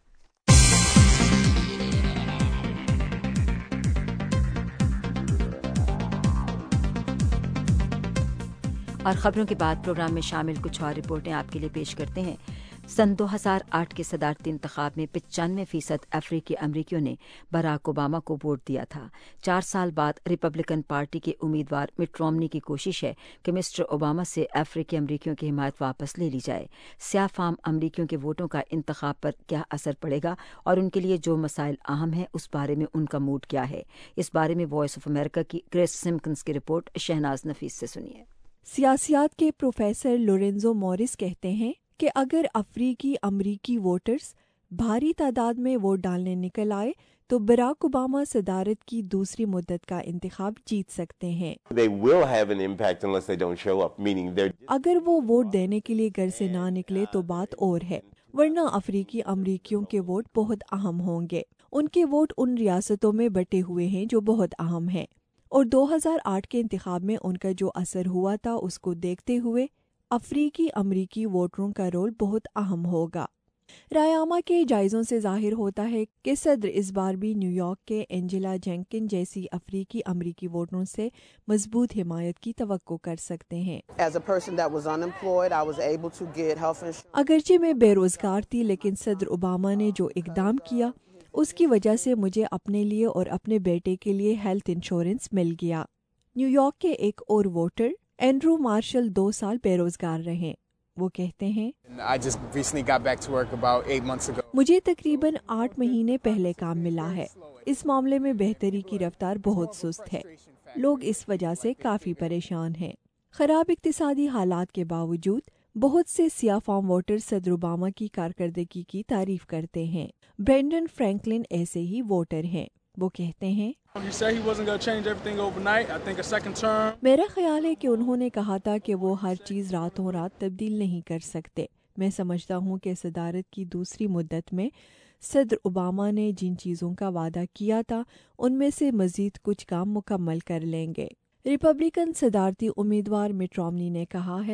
اور خبروں کے بعد پروگرام میں شامل کچھ اور رپورٹیں آپ کے لیے پیش کرتے ہیں۔ सन 2008 के सदारती इंतखाब में 95% अफ्रीकी अमरीकियों ने बराक ओबामा को वोट दिया था। 4 साल बाद रिपब्लिकन पार्टी के उम्मीदवार मिट रोमनी की कोशिश है कि मिस्टर ओबामा से अफ्रीकी अमरीकियों की हिमायत वापस ले ली जाए। स्याह फाम अमरीकियों के वोटों का इंतखाब पर क्या असर पड़ेगा और उनके लिए जो मसाइल अहम हैं उस बारे में उनका मूड क्या है, इस बारे में वॉइस ऑफ अमेरिका की ग्रेस सिम्पकंस की रिपोर्ट शहनाज नफीस से सुनिए। सियासियात के प्रोफेसर लोरेंजो मॉरिस कहते हैं कि अगर अफ्रीकी अमरीकी वोटर्स भारी तादाद में वोट डालने निकल आए तो बराक ओबामा सदारत की दूसरी मुद्दत का इंतखाब जीत सकते हैं। अगर वो वोट देने के लिए घर से ना निकले तो बात और है, वरना अफ्रीकी अमरीकियों के वोट बहुत अहम होंगे। उनके वोट उन रियासतों में बटे हुए हैं जो बहुत अहम हैं, और 2008 के इंतखाब में उनका जो असर हुआ था उसको देखते हुए अफ्रीकी अमरीकी वोटरों का रोल बहुत अहम होगा। रायामा के जायज़ों से जाहिर होता है कि सदर इस बार भी न्यूयॉर्क के एंजेला जेंकिन जैसी अफ्रीकी अमरीकी वोटरों से मजबूत हिमायत की तवक्को कर सकते हैं। अगरचे मैं बेरोजगार थी, लेकिन सदर ओबामा ने जो इकदाम किया उसकी वजह से मुझे अपने लिए और अपने बेटे के लिए हेल्थ इंश्योरेंस मिल गया। न्यूयॉर्क के एक और वोटर एंड्रू मार्शल 2 साल बेरोजगार रहे। वो कहते हैं, मुझे तकरीबन 8 महीने पहले काम मिला है। इस मामले में बेहतरी की रफ्तार बहुत सुस्त है। लोग इस वजह से काफी परेशान हैं। खराब इक्तिसादी हालात के बावजूद बहुत से सियाह फार्म वोटर सदर ओबामा की कारकर्दगी की तारीफ करते हैं। ब्रेंडन फ्रैंकलिन ऐसे ही वोटर हैं। वो कहते हैं, मेरा ख्याल है कि उन्होंने कहा था कि वो हर चीज़ रातों रात तब्दील नहीं कर सकते। मैं समझता हूँ कि सदारत की दूसरी मुद्दत में सदर ओबामा ने जिन चीज़ों का वादा किया था उनमें से मज़ीद कुछ काम मुकम्मल कर लेंगे। रिपब्लिकन सदारती उम्मीदवार मिट रोमनी ने कहा है,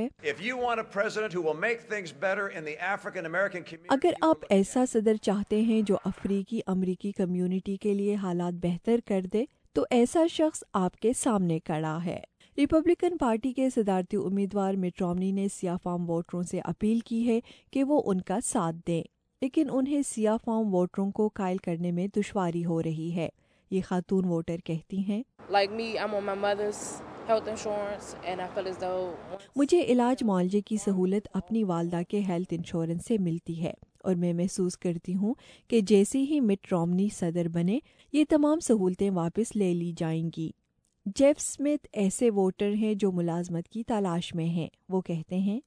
अगर आप ऐसा सदर चाहते हैं जो अफ्रीकी अमरीकी कम्युनिटी के लिए हालात बेहतर कर दे तो ऐसा शख्स आपके सामने खड़ा है। रिपब्लिकन पार्टी के सदारती उम्मीदवार मिट रोमनी ने सियाह फार्म वोटरों से अपील की है कि वो उनका साथ दें, लेकिन उन्हें सियाह फार्म वोटरों को कायल करने में दुश्वारी हो रही है। ये खातून वोटर कहती हैं, मुझे इलाज मुआवजे की सहूलत अपनी वालदा के हेल्थ इंश्योरेंस से मिलती है और मैं महसूस करती हूँ कि जैसे ही मिट रोमनी सदर बने ये तमाम सहूलतें वापस ले ली जाएंगी। जेफ स्मिथ ऐसे वोटर हैं जो मुलाजमत की तलाश में हैं। वो कहते हैं,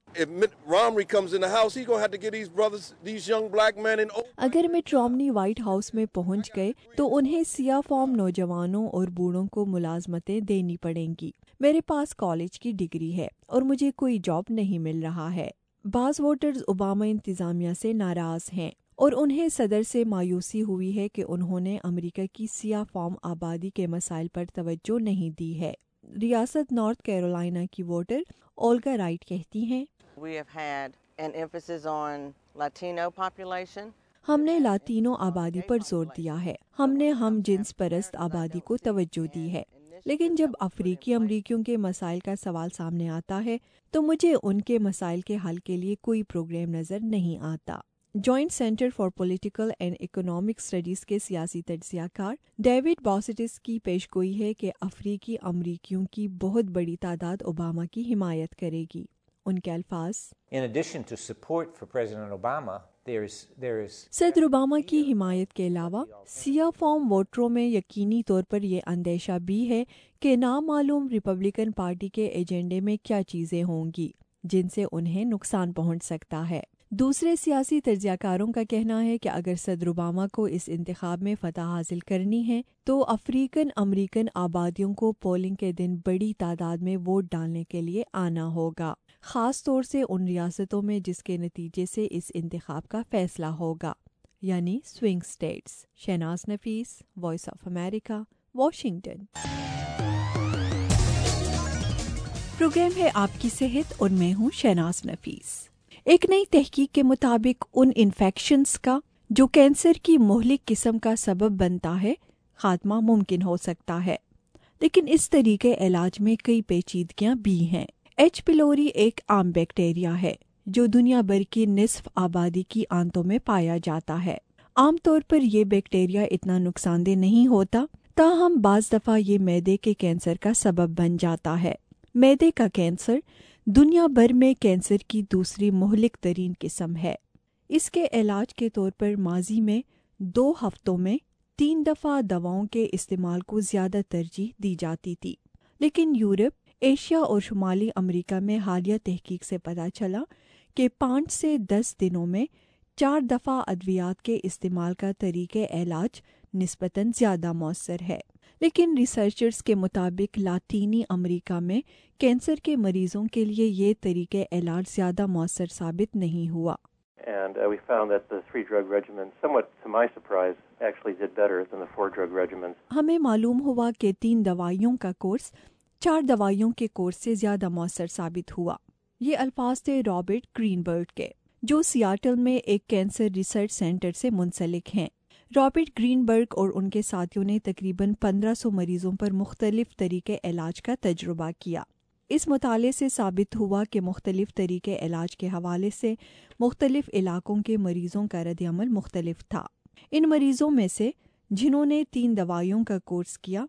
अगर मिट रोमनी व्हाइट हाउस में पहुंच गए तो उन्हें सियाह फार्म नौजवानों और बूढ़ों को मुलाजमतें देनी पड़ेंगी। मेरे पास कॉलेज की डिग्री है और मुझे कोई जॉब नहीं मिल रहा है। बाज़ वोटर्स ओबामा इंतजामिया से नाराज हैं और उन्हें सदर से मायूसी हुई है कि उन्होंने अमेरिका की सियाह फार्म आबादी के मसाइल पर तवज्जो नहीं दी है। रियासत नॉर्थ कैरोलिना की वोटर ओल्गा राइट कहती हैं, हमने लातीनो आबादी पर जोर दिया है। हमने हम जिन्स परस्त आबादी को तवज्जो दी है, लेकिन जब अफ्रीकी अमरीकियों के मसाइल का सवाल सामने आता है तो मुझे उनके मसाइल के हल के लिए कोई प्रोग्राम नजर नहीं आता। Joint centre for political and economic studies के सियासी तज्जियाकार डेविड बॉसेटिस की पेशगोई है कि अफ्रीकी अमरीकियों की बहुत बड़ी तादाद ओबामा की हिमायत करेगी। उनके अल्फाज, सदर ओबामा की हिमायत के अलावा सियाह फार्म वोटरों में यकीनी तौर पर यह अंदेशा भी है कि नामालूम रिपब्लिकन पार्टी के एजेंडे में क्या चीजें होंगी जिनसे उन्हें नुकसान पहुंच सकता है। दूसरे सियासी तज्जियाकारों का कहना है कि अगर सदर ओबामा को इस इंतखाब में फतह हासिल करनी है तो अफ्रीकन अमरीकन आबादियों को पोलिंग के दिन बड़ी तादाद में वोट डालने के लिए आना होगा, खास तौर से उन रियासतों में जिसके नतीजे से इस इंतखाब का फैसला होगा, यानी swing states. Shahnaz Nafees, voice of America, Washington. Programme है आपकी सेहत और मैं हूँ शहनाज नफीस। एक नई तहकीक के मुताबिक उन इन्फेक्शंस का जो कैंसर की मुहलिक किस्म का सबब बनता है खात्मा मुमकिन हो सकता है, लेकिन इस तरीके इलाज में कई पेचीदगियां भी हैं। एच पिलोरी एक आम बैक्टीरिया है जो दुनिया भर की निस्फ आबादी की आंतों में पाया जाता है। आम तौर पर ये बैक्टीरिया इतना नुकसानदेह नहीं होता, ताहम बाज़ दफ़ा ये मैदे के कैंसर का सबब बन जाता है। मैदे का कैंसर दुनिया भर में कैंसर की दूसरी मुहलिक तरीन किस्म है। इसके इलाज के तौर पर माजी में 2 हफ्तों में 3 दफ़ा दवाओं के इस्तेमाल को ज़्यादा तरजीह दी जाती थी, लेकिन यूरोप, एशिया और शुमाली अमेरिका में हालिया तहकीक से पता चला कि 5 से 10 दिनों में 4 दफ़ा अद्वियात के इस्तेमाल का तरीक़े इलाज निस्बतन ज़्यादा मौसर है। लेकिन रिसर्चर्स के मुताबिक लातीनी अमेरिका में कैंसर के मरीजों के लिए ये तरीक़े इलाज ज़्यादा मौसर साबित नहीं हुआ। And we found that the 3-drug regimen, somewhat to my surprise, actually did better than the 4-drug regimens. हमें मालूम हुआ कि 3 दवाइयों का कोर्स 4 दवाइयों के कोर्स से ज़्यादा मौसर साबित हुआ। ये अल्फाज थे रॉबर्ट ग्रीनबर्ग के, जो सियाटल में एक कैंसर रिसर्च सेंटर से मुंसलिक हैं। रॉबर्ट ग्रीनबर्ग और उनके साथियों ने तकरीबन 1500 मरीजों पर मुख्तलिफ तरीके इलाज का तजुर्बा किया। इस मुताले से साबित हुआ कि मुख्तलिफ तरीके इलाज के हवाले से मुख्तलिफ इलाकों के मरीजों का रद्द-ए-अमल मुख्तलिफ था। इन मरीजों में से जिन्होंने 3 दवाइयों का कोर्स किया,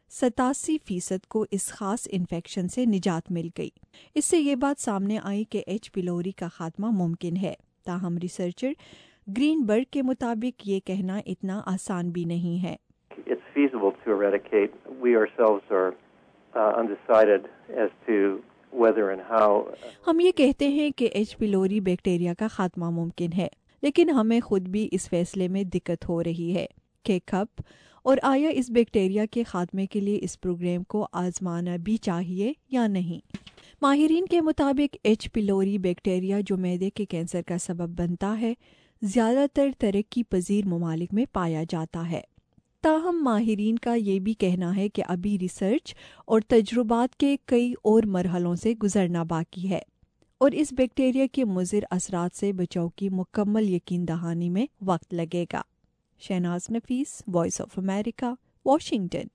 87% को इस खास इन्फेक्शन से निजात मिल गई। इससे ये बात सामने आई कि एच पिलोरी का खात्मा मुमकिन है। ताहम रिसर्चर ग्रीनबर्ग के मुताबिक ये कहना इतना आसान भी नहीं है। It's feasible to eradicate. We ourselves are undecided as to whether and how. हम ये कहते हैं कि एच पिलोरी बैक्टीरिया का खात्मा मुमकिन है, लेकिन हमें खुद भी इस फैसले में दिक्कत हो रही है कि कब और आया इस बैक्टीरिया के खात्मे के लिए इस प्रोग्राम को आजमाना भी चाहिए या नहीं। माहिरीन के मुताबिक एच पिलोरी बैक्टीरिया जो मैदे के कैंसर का सबब बनता है, ज़्यादातर तरक्की पजीर ममालिक में पाया जाता है। ताहम माहिरीन का ये भी कहना है कि अभी रिसर्च और तजुर्बात के कई और मरहलों से गुजरना बाकी है और इस बैक्टीरिया के मुज़िर असरात से बचाव की मुकम्मल यकीन दहानी में वक्त लगेगा। Shahnaz Nafees, voice of America, Washington.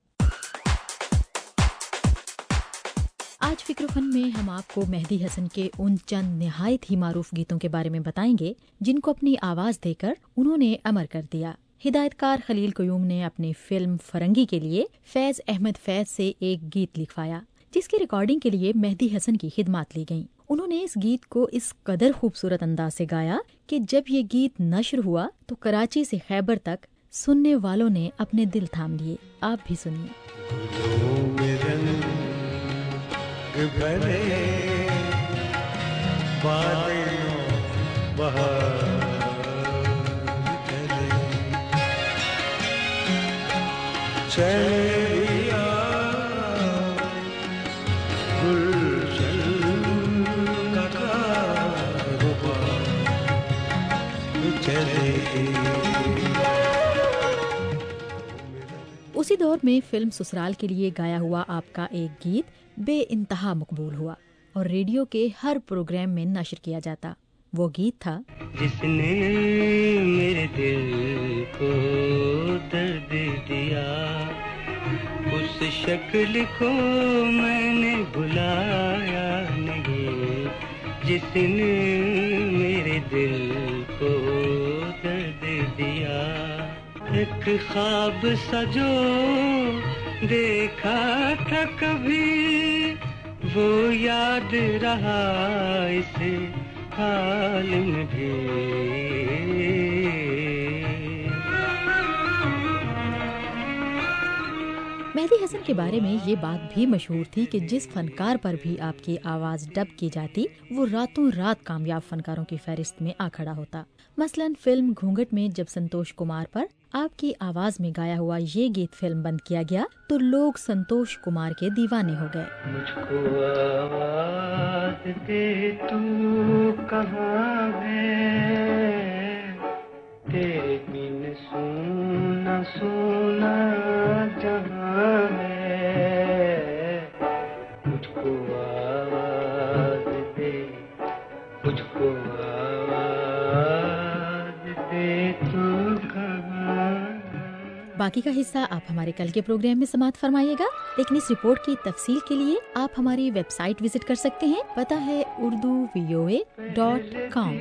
आज फिक्र-फन में हम आपको मेहदी हसन के उन चंद निहायत ही मारूफ गीतों के बारे में बताएंगे जिनको अपनी आवाज देकर उन्होंने अमर कर दिया। हिदायतकार खलील कयूम ने अपनी फिल्म फरंगी के लिए फैज अहमद फैज से एक गीत लिखवाया, जिसकी रिकॉर्डिंग के लिए मेहदी हसन की खिदमत ली गयी। उन्होंने इस गीत को इस कदर खूबसूरत अंदाज से गाया कि जब ये गीत नश्र हुआ तो कराची से खैबर तक सुनने वालों ने अपने दिल थाम लिए। आप भी सुनिए। उसी दौर में फिल्म ससुराल के लिए गाया हुआ आपका एक गीत बेइंतहा मकबूल हुआ और रेडियो के हर प्रोग्राम में नशर किया जाता। वो गीत था, जिसने मेरे दिल को दर्द दिया, उस शक्ल को मैंने बुलाया नहीं, जिसने मेरे दिल को दर्द दिया। एक ख्वाब सा जो देखा था कभी, वो याद रहा इस हाल में भी। मेहदी हसन के बारे में ये बात भी मशहूर थी कि जिस फनकार पर भी आपकी आवाज डब की जाती, वो रातों रात कामयाब फनकारों की फहरिस्त में आ खड़ा होता। मसलन फिल्म घूंघट में जब संतोष कुमार पर आपकी आवाज में गाया हुआ ये गीत फिल्म बंद किया गया तो लोग संतोष कुमार के दीवाने हो गए। मुझको आवाज दे तू कहाँ है, तेरे बिन सुना सुना जहाँ है। मुझको आवाज दे, मुझको आवाज दे तू कहाँ। باقی کا حصہ آپ ہمارے کل کے پروگرام میں سماعت فرمائیے گا، لیکن اس رپورٹ کی تفصیل کے لیے آپ ہماری ویب سائٹ وزٹ کر سکتے ہیں۔ پتہ ہے urduvoa.com۔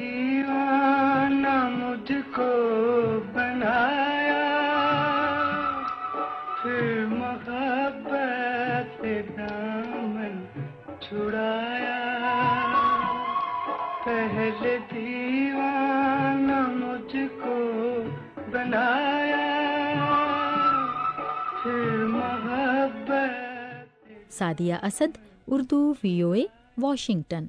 مجھ کو بنایا پھر محبت سے دامن چھڑایا، پہلے دیوانہ مجھ کو بنایا پھر محبت۔ Sadia Asad, Urdu VOA، Washington.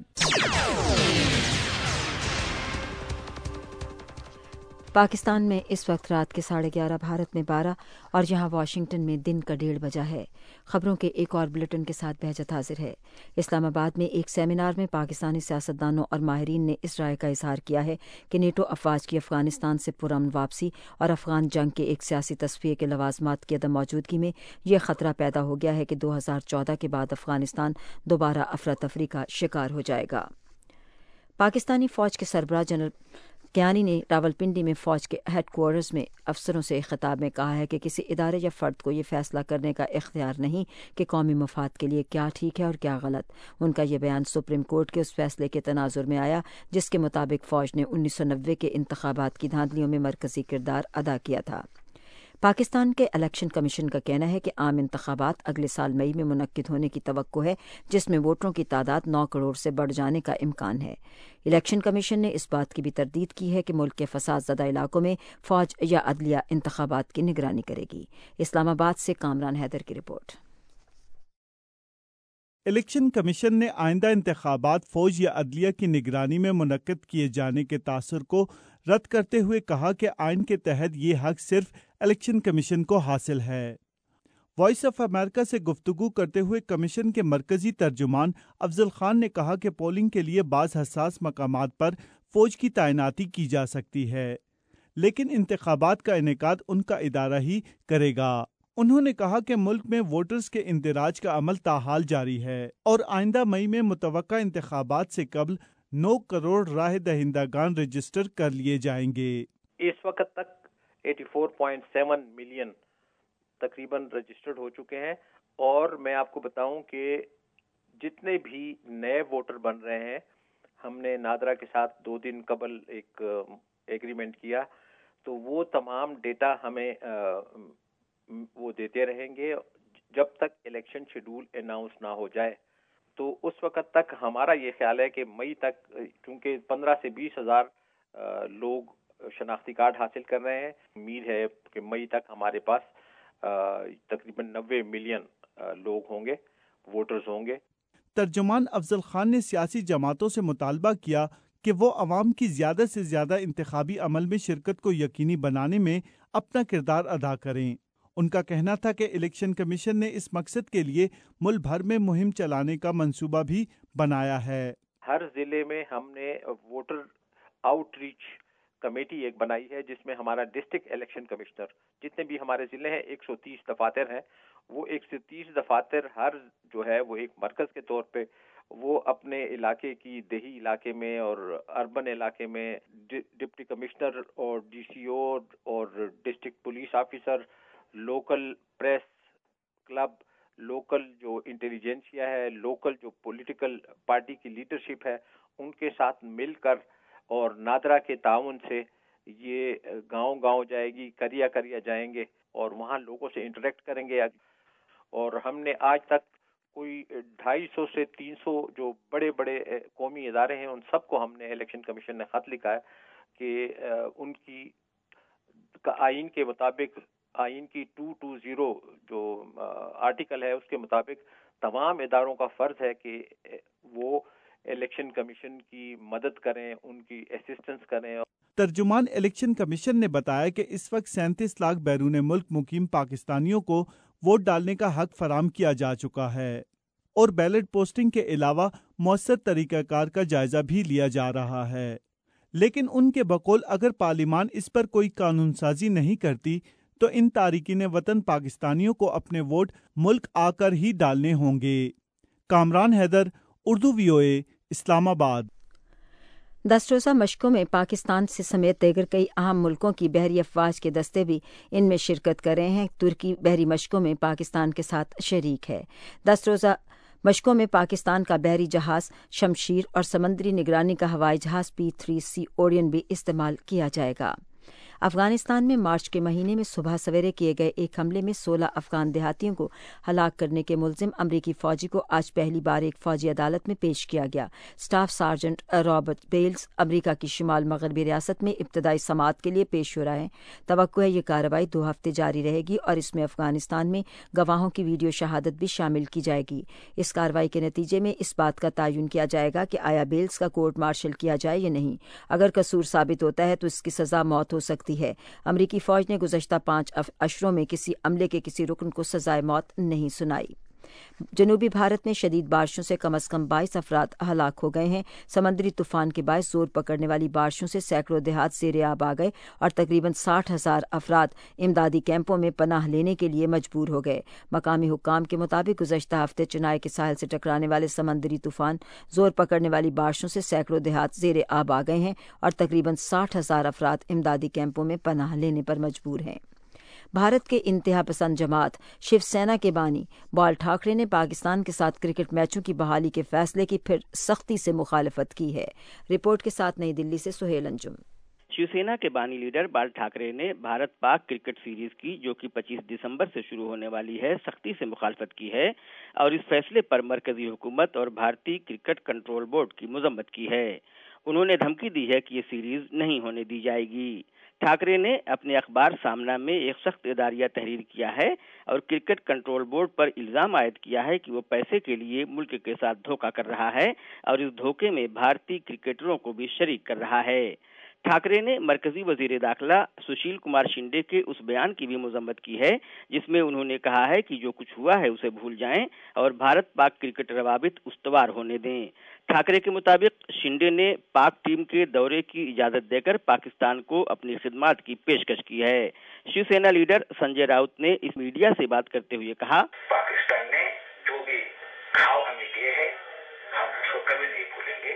پاکستان میں اس وقت رات کے 11:30، بھارت میں 12 اور یہاں واشنگٹن میں دن کا 1:30 بجا ہے۔ خبروں کے ایک اور بلیٹن کے ساتھ بہجت حاضر ہے۔ اسلام آباد میں ایک سیمینار میں پاکستانی سیاستدانوں اور ماہرین نے اس رائے کا اظہار کیا ہے کہ نیٹو افواج کی افغانستان سے پرامن واپسی اور افغان جنگ کے ایک سیاسی تصفیے کے لوازمات کی عدم موجودگی میں یہ خطرہ پیدا ہو گیا ہے کہ 2014 کے بعد افغانستان دوبارہ افراتفری کا شکار ہو جائے گا۔ پاکستانی فوج کے سربراہ جنرل کیانی نے راولپنڈی میں فوج کے ہیڈ کوارٹرز میں افسروں سے ایک خطاب میں کہا ہے کہ کسی ادارے یا فرد کو یہ فیصلہ کرنے کا اختیار نہیں کہ قومی مفاد کے لیے کیا ٹھیک ہے اور کیا غلط۔ ان کا یہ بیان سپریم کورٹ کے اس فیصلے کے تناظر میں آیا جس کے مطابق فوج نے 1990 کے انتخابات کی دھاندلیوں میں مرکزی کردار ادا کیا تھا۔ پاکستان کے الیکشن کمیشن کا کہنا ہے کہ عام انتخابات اگلے سال مئی میں منعقد ہونے کی توقع ہے، جس میں ووٹروں کی تعداد 9 کروڑ سے بڑھ جانے کا امکان ہے۔ الیکشن کمیشن نے اس بات کی بھی تردید کی ہے کہ ملک کے فساد زدہ علاقوں میں فوج یا عدلیہ انتخابات کی نگرانی کرے گی۔ اسلام آباد سے کامران حیدر کی رپورٹ۔ الیکشن کمیشن نے آئندہ انتخابات فوج یا عدلیہ کی نگرانی میں منعقد کیے جانے کے تاثر کو رد کرتے ہوئے کہا کہ آئین کے تحت یہ حق صرف الیکشن کمیشن کو حاصل ہے۔ وائس آف امریکہ سے گفتگو کرتے ہوئے کمیشن کے مرکزی ترجمان افضل خان نے کہا کہ پولنگ کے لیے بعض حساس مقامات پر فوج کی تعیناتی کی جا سکتی ہے، لیکن انتخابات کا انعقاد ان کا ادارہ ہی کرے گا۔ انہوں نے کہا کہ ملک میں ووٹرز کے اندراج کا عمل تاحال جاری ہے اور آئندہ مئی میں متوقع انتخابات سے قبل 9 کروڑ رائے دہندگان رجسٹر کر لیے جائیں گے۔ اس وقت تک 84.7 ملین تقریباً رجسٹرڈ ہو چکے ہیں، اور میں آپ کو بتاؤں کہ جتنے بھی نئے ووٹر بن رہے ہیں، ہم نے نادرا کے ساتھ 2 دن قبل ایک ایگریمنٹ کیا، تو وہ تمام ڈیٹا ہمیں وہ دیتے رہیں گے جب تک الیکشن شیڈول اناؤنس نہ ہو جائے۔ تو اس وقت تک ہمارا یہ خیال ہے کہ مئی تک، چونکہ 15 سے 20 ہزار لوگ شناختی کارڈ حاصل کر رہے ہیں، امید ہے کہ مئی تک ہمارے پاس تقریباً 90 ملین لوگ ہوں گے، ووٹرز ہوں گے۔ ترجمان افضل خان نے سیاسی جماعتوں سے مطالبہ کیا کہ وہ عوام کی زیادہ سے زیادہ انتخابی عمل میں شرکت کو یقینی بنانے میں اپنا کردار ادا کریں۔ ان کا کہنا تھا کہ الیکشن کمیشن نے اس مقصد کے لیے ملک بھر میں مہم چلانے کا منصوبہ بھی بنایا ہے۔ ہر ضلع میں ہم نے ووٹر آؤٹ ریچ کمیٹی ایک بنائی ہے، جس میں ہمارا ڈسٹرکٹ الیکشن کمشنر، جتنے بھی ہمارے ضلع ہیں 130 دفاتر ہیں، وہ 130 دفاتر ہر جو ہے وہ ایک مرکز کے طور پہ وہ اپنے علاقے کی دیہی علاقے میں اور اربن علاقے میں ڈپٹی کمشنر اور DCO اور district police officer, local press club, local جو انٹیلیجنسیا ہے، لوکل جو پولیٹیکل پارٹی کی لیڈرشپ ہے، ان کے ساتھ مل کر اور نادرا کے تعاون سے یہ گاؤں گاؤں جائے گی، کریا کریا جائیں گے اور وہاں لوگوں سے انٹریکٹ کریں گے۔ اور ہم نے آج تک کوئی 250 سے 300 جو بڑے بڑے قومی ادارے ہیں، ان سب کو ہم نے الیکشن کمیشن نے خط لکھا ہے کہ ان کی آئین کے مطابق، آئین کی 220 جو آرٹیکل ہے، اس کے مطابق تمام اداروں کا فرض ہے کہ وہ الیکشن کمیشن کی مدد کریں، ان کی اسسٹنس کریں۔ ترجمان الیکشن کمیشن نے بتایا کہ اس وقت 37 لاکھ بیرون ملک مقیم پاکستانیوں کو ووٹ ڈالنے کا حق فراہم کیا جا چکا ہے اور بیلٹ پوسٹنگ کے علاوہ مؤثر طریقہ کار کا جائزہ بھی لیا جا رہا ہے، لیکن ان کے بقول اگر پارلیمان اس پر کوئی قانون سازی نہیں کرتی تو ان تارکین وطن پاکستانیوں کو اپنے ووٹ ملک آ کر ہی ڈالنے ہوں گے۔ کامران حیدر، اردو VOA، اسلام آباد۔ 10 रोज़ा मशकों में पाकिस्तान से समेत दीगर कई अहम मुल्कों की बहरी अफवाज के दस्ते भी इनमें शिरकत कर रहे हैं। तुर्की बहरी मशकों में पाकिस्तान के साथ शरीक है। 10 रोज़ा मशकों में पाकिस्तान का बहरी जहाज शमशीर और समंदरी निगरानी का हवाई जहाज P-3C ओरियन भी इस्तेमाल किया जाएगा। अफगानिस्तान में मार्च के महीने में सुबह सवेरे किए गए एक हमले में 16 अफगान देहातियों को हलाक करने के मुलजिम अमरीकी फौजी को आज पहली बार एक फौजी अदालत में पेश किया गया। स्टाफ सार्जेंट रॉबर्ट बेल्स अमरीका की शुमाल मगरबी रियासत में इब्तदाई समाअत के लिए पेश हो रहा है। तवक्को है ये कार्रवाई 2 हफ्ते जारी रहेगी और इसमें अफगानिस्तान में गवाहों की वीडियो शहादत भी शामिल की जाएगी। इस कार्रवाई के नतीजे में इस बात का तयन किया जाएगा कि आया बेल्स का कोर्ट मार्शल किया जाए या नहीं। अगर कसूर साबित होता है तो इसकी सजा मौत हो सकती है। अमरीकी फौज ने गुज़श्ता 5 अशरों में किसी अमले के किसी रुकन को सजाए मौत नहीं सुनाई। जनूबी भारत में शदीद बारिशों से कम अज़ कम 22 अफराद हलाक हो गए हैं। समंदरी तूफान के बायस जोर पकड़ने वाली बारिशों से सैकड़ों देहात ज़ेर-ए-आब आ गए और तकरीबन 60,000 अफराद इमदादी कैंपों में पनाह लेने के लिए मजबूर हो गए। मकामी हुक्काम के मुताबिक गुज़श्ता हफ्ते चेन्नई के साहिल से टकराने वाले समंदरी तूफान जोर पकड़ने वाली बारिशों से सैकड़ों देहात ज़ेर-ए-आब आ गए हैं और तकरीबन 60,000 अफराद इमदादी कैंपों में पनाह लेने पर मजबूर हैं। भारत के इंतहा पसंद जमात शिवसेना के बानी बाल ठाकरे ने पाकिस्तान के साथ क्रिकेट मैचों की बहाली के फैसले की फिर सख्ती से मुखालफत की है। रिपोर्ट के साथ नई दिल्ली से सुहेल अंजुम। शिवसेना के बानी लीडर बाल ठाकरे ने भारत पाक क्रिकेट सीरीज की, जो कि 25 दिसंबर से शुरू होने वाली है, सख्ती से मुखालफत की है और इस फैसले पर मरकजी हुकूमत और भारतीय क्रिकेट कंट्रोल बोर्ड की मजम्मत की है। उन्होंने धमकी दी है कि ये सीरीज नहीं होने दी जाएगी। ठाकरे ने अपने अखबार सामना में एक सख्त इदारिया तहरीर किया है और क्रिकेट कंट्रोल बोर्ड पर इल्जाम आयद किया है कि वो पैसे के लिए मुल्क के साथ धोखा कर रहा है और इस धोखे में भारतीय क्रिकेटरों को भी शरीक कर रहा है। ठाकरे ने मरकजी वजीर दाखिला सुशील कुमार शिंदे के उस बयान की भी मजम्मत की है जिसमें उन्होंने कहा है कि जो कुछ हुआ है उसे भूल जाएं और भारत पाक क्रिकेट रवाबित उस्तवार होने दें। ठाकरे के मुताबिक शिंदे ने पाक टीम के दौरे की इजाजत देकर पाकिस्तान को अपनी खिदमत की पेशकश की है। शिवसेना लीडर संजय राउत ने इस मीडिया से बात करते हुए कहा, पाकिस्तान ने जो भी घाव हमें दिए है हम उसको कभी नहीं भूलेंगे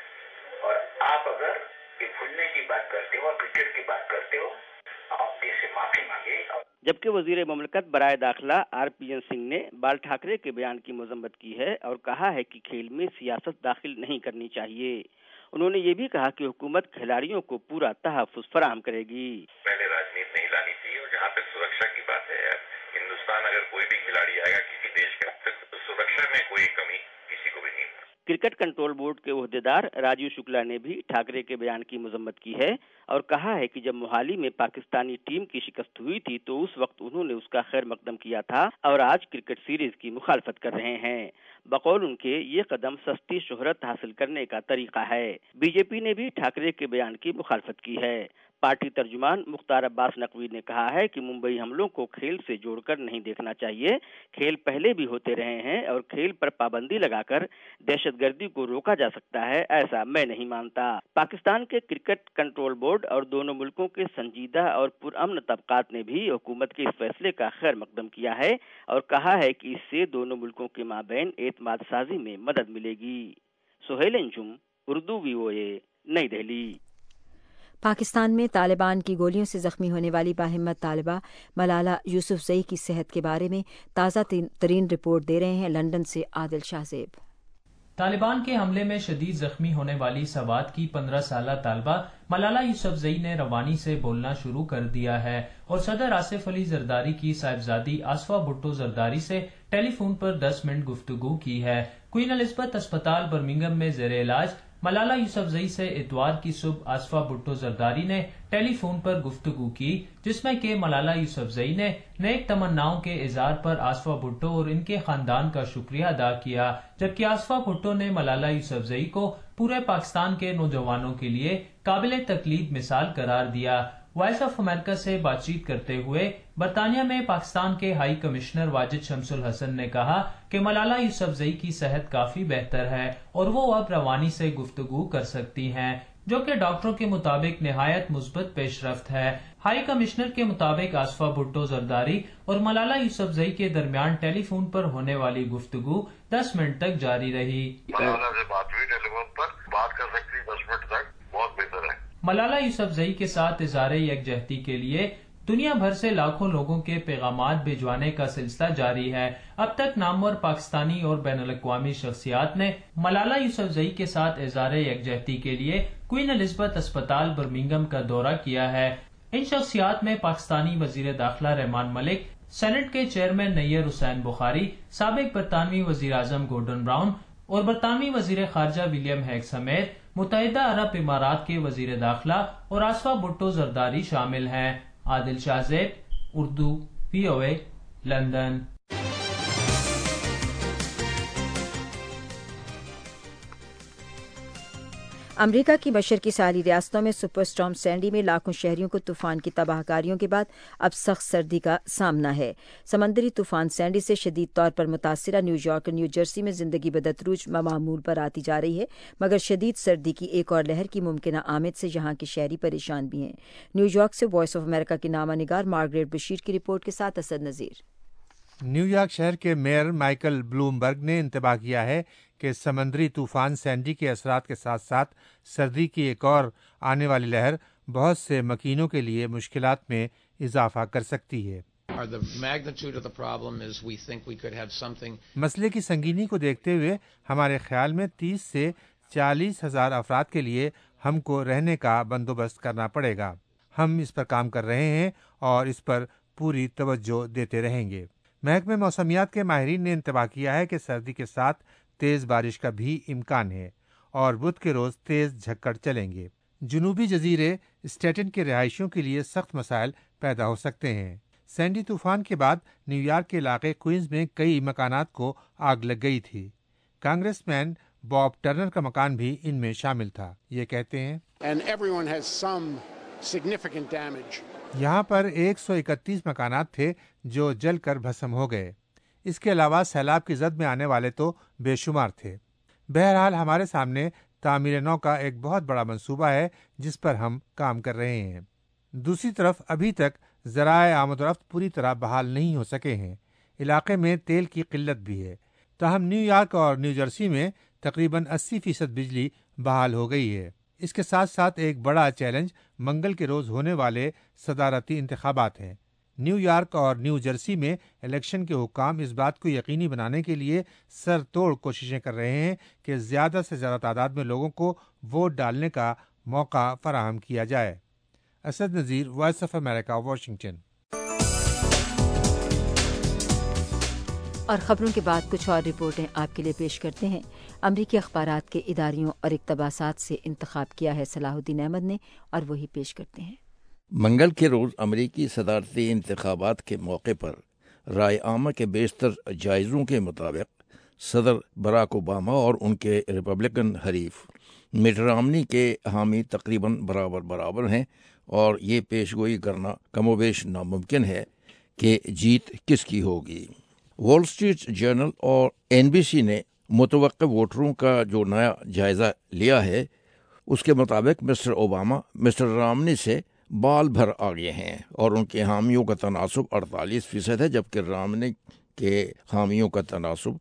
और आप अगर भूलने की बात करते हो, क्रिकेट की बात करते हो, आप देश से माफी मांगे। जबकि वजीर ममलकत बराए दाखिला RPN सिंह ने बाल ठाकरे के बयान की मजम्मत की है और कहा है कि खेल में सियासत दाखिल नहीं करनी चाहिए। उन्होंने ये भी कहा कि हुकूमत खिलाड़ियों को पूरा तहफ़्फ़ुज़ फराहम करेगी। पहले राजनीति नहीं लानी चाहिए और जहाँ पे सुरक्षा की बात है, हिंदुस्तान अगर कोई भी खिलाड़ी आएगा किसी देश का, तो सुरक्षा में कोई कमी किसी को भी नहीं। क्रिकेट कंट्रोल बोर्ड के ओहदेदार राजीव शुक्ला ने भी ठाकरे के बयान की मजम्मत की है और कहा है कि जब मोहाली में पाकिस्तानी टीम की शिकस्त हुई थी तो उस वक्त उन्होंने उसका खैर मकदम किया था और आज क्रिकेट सीरीज की मुखालफत कर रहे हैं। बकौल उनके ये कदम सस्ती शोहरत हासिल करने का तरीका है। बीजेपी ने भी ठाकरे के बयान की मुखालफत की है। पार्टी तर्जुमान मुख्तार अब्बास नकवी ने कहा है कि मुंबई हमलों को खेल से जोड़कर नहीं देखना चाहिए। खेल पहले भी होते रहे हैं और खेल पर पाबंदी लगाकर दहशतगर्दी को रोका जा सकता है, ऐसा मैं नहीं मानता। पाकिस्तान के क्रिकेट कंट्रोल बोर्ड और दोनों मुल्कों के संजीदा और पुरअमन तबकात ने भी हुकूमत के इस फैसले का खैर मकदम किया है और कहा है कि इससे दोनों मुल्कों के माबैन एतमाद साजी में मदद मिलेगी। सुहेल अंजुम, उर्दू VOA, नई दिल्ली। पाकिस्तान में तालिबान की गोलियों से जख्मी होने वाली बाहिम्मत तालिबा मलाला यूसुफजई की सेहत के बारे में ताज़ा तरीन रिपोर्ट दे रहे हैं लंदन से आदिल शाहजेब। तालिबान के हमले में शदीद जख्मी होने वाली सवात की 15 साला तालिबा मलाला यूसुफजई ने रवानी से बोलना शुरू कर दिया है और सदर आसिफ अली जरदारी की साहिबजादी आसफा भुट्टो जरदारी से टेलीफोन पर 10 मिनट गुफ्तगू की है। क्वीन एलिजबेथ अस्पताल बर्मिंघम में जेर इलाज मलाला यूसुफजई से इतवार की सुबह आसफा भुट्टो जरदारी ने टेलीफोन पर गुफ्तगू की, जिसमें कि मलाला यूसुफजई ने नेक तमन्नाओं के इज़हार पर आसफा भुट्टो और इनके खानदान का शुक्रिया अदा किया, जबकि आसफा भुट्टो ने मलाला यूसुफजई को पूरे पाकिस्तान के नौजवानों के लिए काबिल तकलीद मिसाल करार दिया। वॉइस ऑफ अमेरिका से बातचीत करते हुए बरतानिया में पाकिस्तान के हाई कमिश्नर वाजिद शमसुल हसन ने कहा कि मलाला यूसुफजई की सेहत काफी बेहतर है और वो अब रवानी से गुफ्तगू कर सकती हैं, जो कि डॉक्टरों के मुताबिक निहायत मुस्बत पेशरफ्त है। हाई कमिश्नर के मुताबिक आसफा भुट्टो जरदारी और मलाला यूसुफजई के दरमियान टेलीफोन पर होने वाली गुफ्तगू 10 मिनट तक जारी रही। मलाला से बात हुई, टेलीफोन पर बात कर सकती 10 मिनट तक। ملالہ یوسفزئی کے ساتھ اظہار یکجہتی کے لیے دنیا بھر سے لاکھوں لوگوں کے پیغامات بھجوانے کا سلسلہ جاری ہے۔ اب تک نامور پاکستانی اور بین الاقوامی شخصیات نے ملالہ یوسفزئی کے ساتھ اظہار یکجہتی کے لیے کوئین الزبتھ اسپتال برمنگھم کا دورہ کیا ہے۔ ان شخصیات میں پاکستانی وزیر داخلہ رحمان ملک، سینٹ کے چیئرمین نیّر حسین بخاری، سابق برطانوی وزیر اعظم گورڈن براؤن اور برطانوی وزیر خارجہ ولیم ہیگ سمیت متحدہ عرب امارات کے وزیر داخلہ اور آصفہ بھٹو زرداری شامل ہیں۔ عادل شاہ زیب، اردو، VOA، لندن۔ امریکہ کی مشرقی ساحلی ریاستوں میں سپر سٹارم سینڈی میں لاکھوں شہریوں کو طوفان کی تباہ کاریوں کے بعد اب سخت سردی کا سامنا ہے۔ سمندری طوفان سینڈی سے شدید طور پر متاثرہ نیو یارک اور نیو جرسی میں زندگی بتدریج معمول پر آتی جا رہی ہے، مگر شدید سردی کی ایک اور لہر کی ممکنہ آمد سے یہاں کے شہری پریشان بھی ہیں۔ نیو یارک سے وائس آف امریکہ کی نامہ نگار مارگریٹ بشیر کی رپورٹ کے ساتھ اسد نذیر۔ نیو یارک شہر کے میئر مائیکل بلومبرگ نے انتباہ کیا ہے کہ سمندری طوفان سینڈی کے اثرات کے ساتھ ساتھ سردی کی ایک اور آنے والی لہر بہت سے مکینوں کے لیے مشکلات میں اضافہ کر سکتی ہے۔ مسئلے کی سنگینی کو دیکھتے ہوئے ہمارے خیال میں 30 سے 40 ہزار افراد کے لیے ہم کو رہنے کا بندوبست کرنا پڑے گا۔ ہم اس پر کام کر رہے ہیں اور اس پر پوری توجہ دیتے رہیں گے۔ محکمہ موسمیات کے ماہرین نے انتباہ کیا ہے کہ سردی کے ساتھ تیز بارش کا بھی امکان ہے اور بدھ کے روز تیز جھکڑ چلیں گے۔ جنوبی جزیرے اسٹیٹن کے رہائشیوں کے لیے سخت مسائل پیدا ہو سکتے ہیں۔ سینڈی طوفان کے بعد نیو یارک کے علاقے کوئنز میں کئی مکانات کو آگ لگ گئی تھی۔ کانگریس مین باب ٹرنر کا مکان بھی ان میں شامل تھا۔ یہ کہتے ہیں یہاں پر 131 مکانات تھے جو جل کر بھسم ہو گئے۔ اس کے علاوہ سیلاب کی زد میں آنے والے تو بے شمار تھے۔ بہرحال ہمارے سامنے تعمیر نو کا ایک بہت بڑا منصوبہ ہے جس پر ہم کام کر رہے ہیں۔ دوسری طرف ابھی تک ذرائع آمد و رفت پوری طرح بحال نہیں ہو سکے ہیں۔ علاقے میں تیل کی قلت بھی ہے، تاہم نیو یارک اور نیو جرسی میں تقریباً 80% بجلی بحال ہو گئی ہے۔ اس کے ساتھ ساتھ ایک بڑا چیلنج منگل کے روز ہونے والے صدارتی انتخابات ہیں۔ نیو یارک اور نیو جرسی میں الیکشن کے حکام اس بات کو یقینی بنانے کے لیے سر توڑ کوششیں کر رہے ہیں کہ زیادہ سے زیادہ تعداد میں لوگوں کو ووٹ ڈالنے کا موقع فراہم کیا جائے۔ Asad Nazir, voice of America, Washington. اور خبروں کے بعد کچھ اور رپورٹیں آپ کے لیے پیش کرتے ہیں۔ امریکی اخبارات کے اداریوں اور اقتباسات سے انتخاب کیا ہے صلاح الدین احمد نے، اور وہی پیش کرتے ہیں۔ منگل کے روز امریکی صدارتی انتخابات کے موقع پر رائے عامہ کے بیشتر جائزوں کے مطابق صدر براک اوباما اور ان کے ریپبلکن حریف مٹ رامنی کے حامی تقریباً برابر ہیں، اور یہ پیشگوئی کرنا کم و بیش ناممکن ہے کہ جیت کس کی ہوگی۔ وال اسٹریٹ جرنل اور NBC نے متوقع ووٹروں کا جو نیا جائزہ لیا ہے اس کے مطابق مسٹر اوباما مسٹر رامنی سے بال بھر آگے ہیں اور ان کے حامیوں کا تناسب 48% ہے، جبکہ رامنی کے حامیوں کا تناسب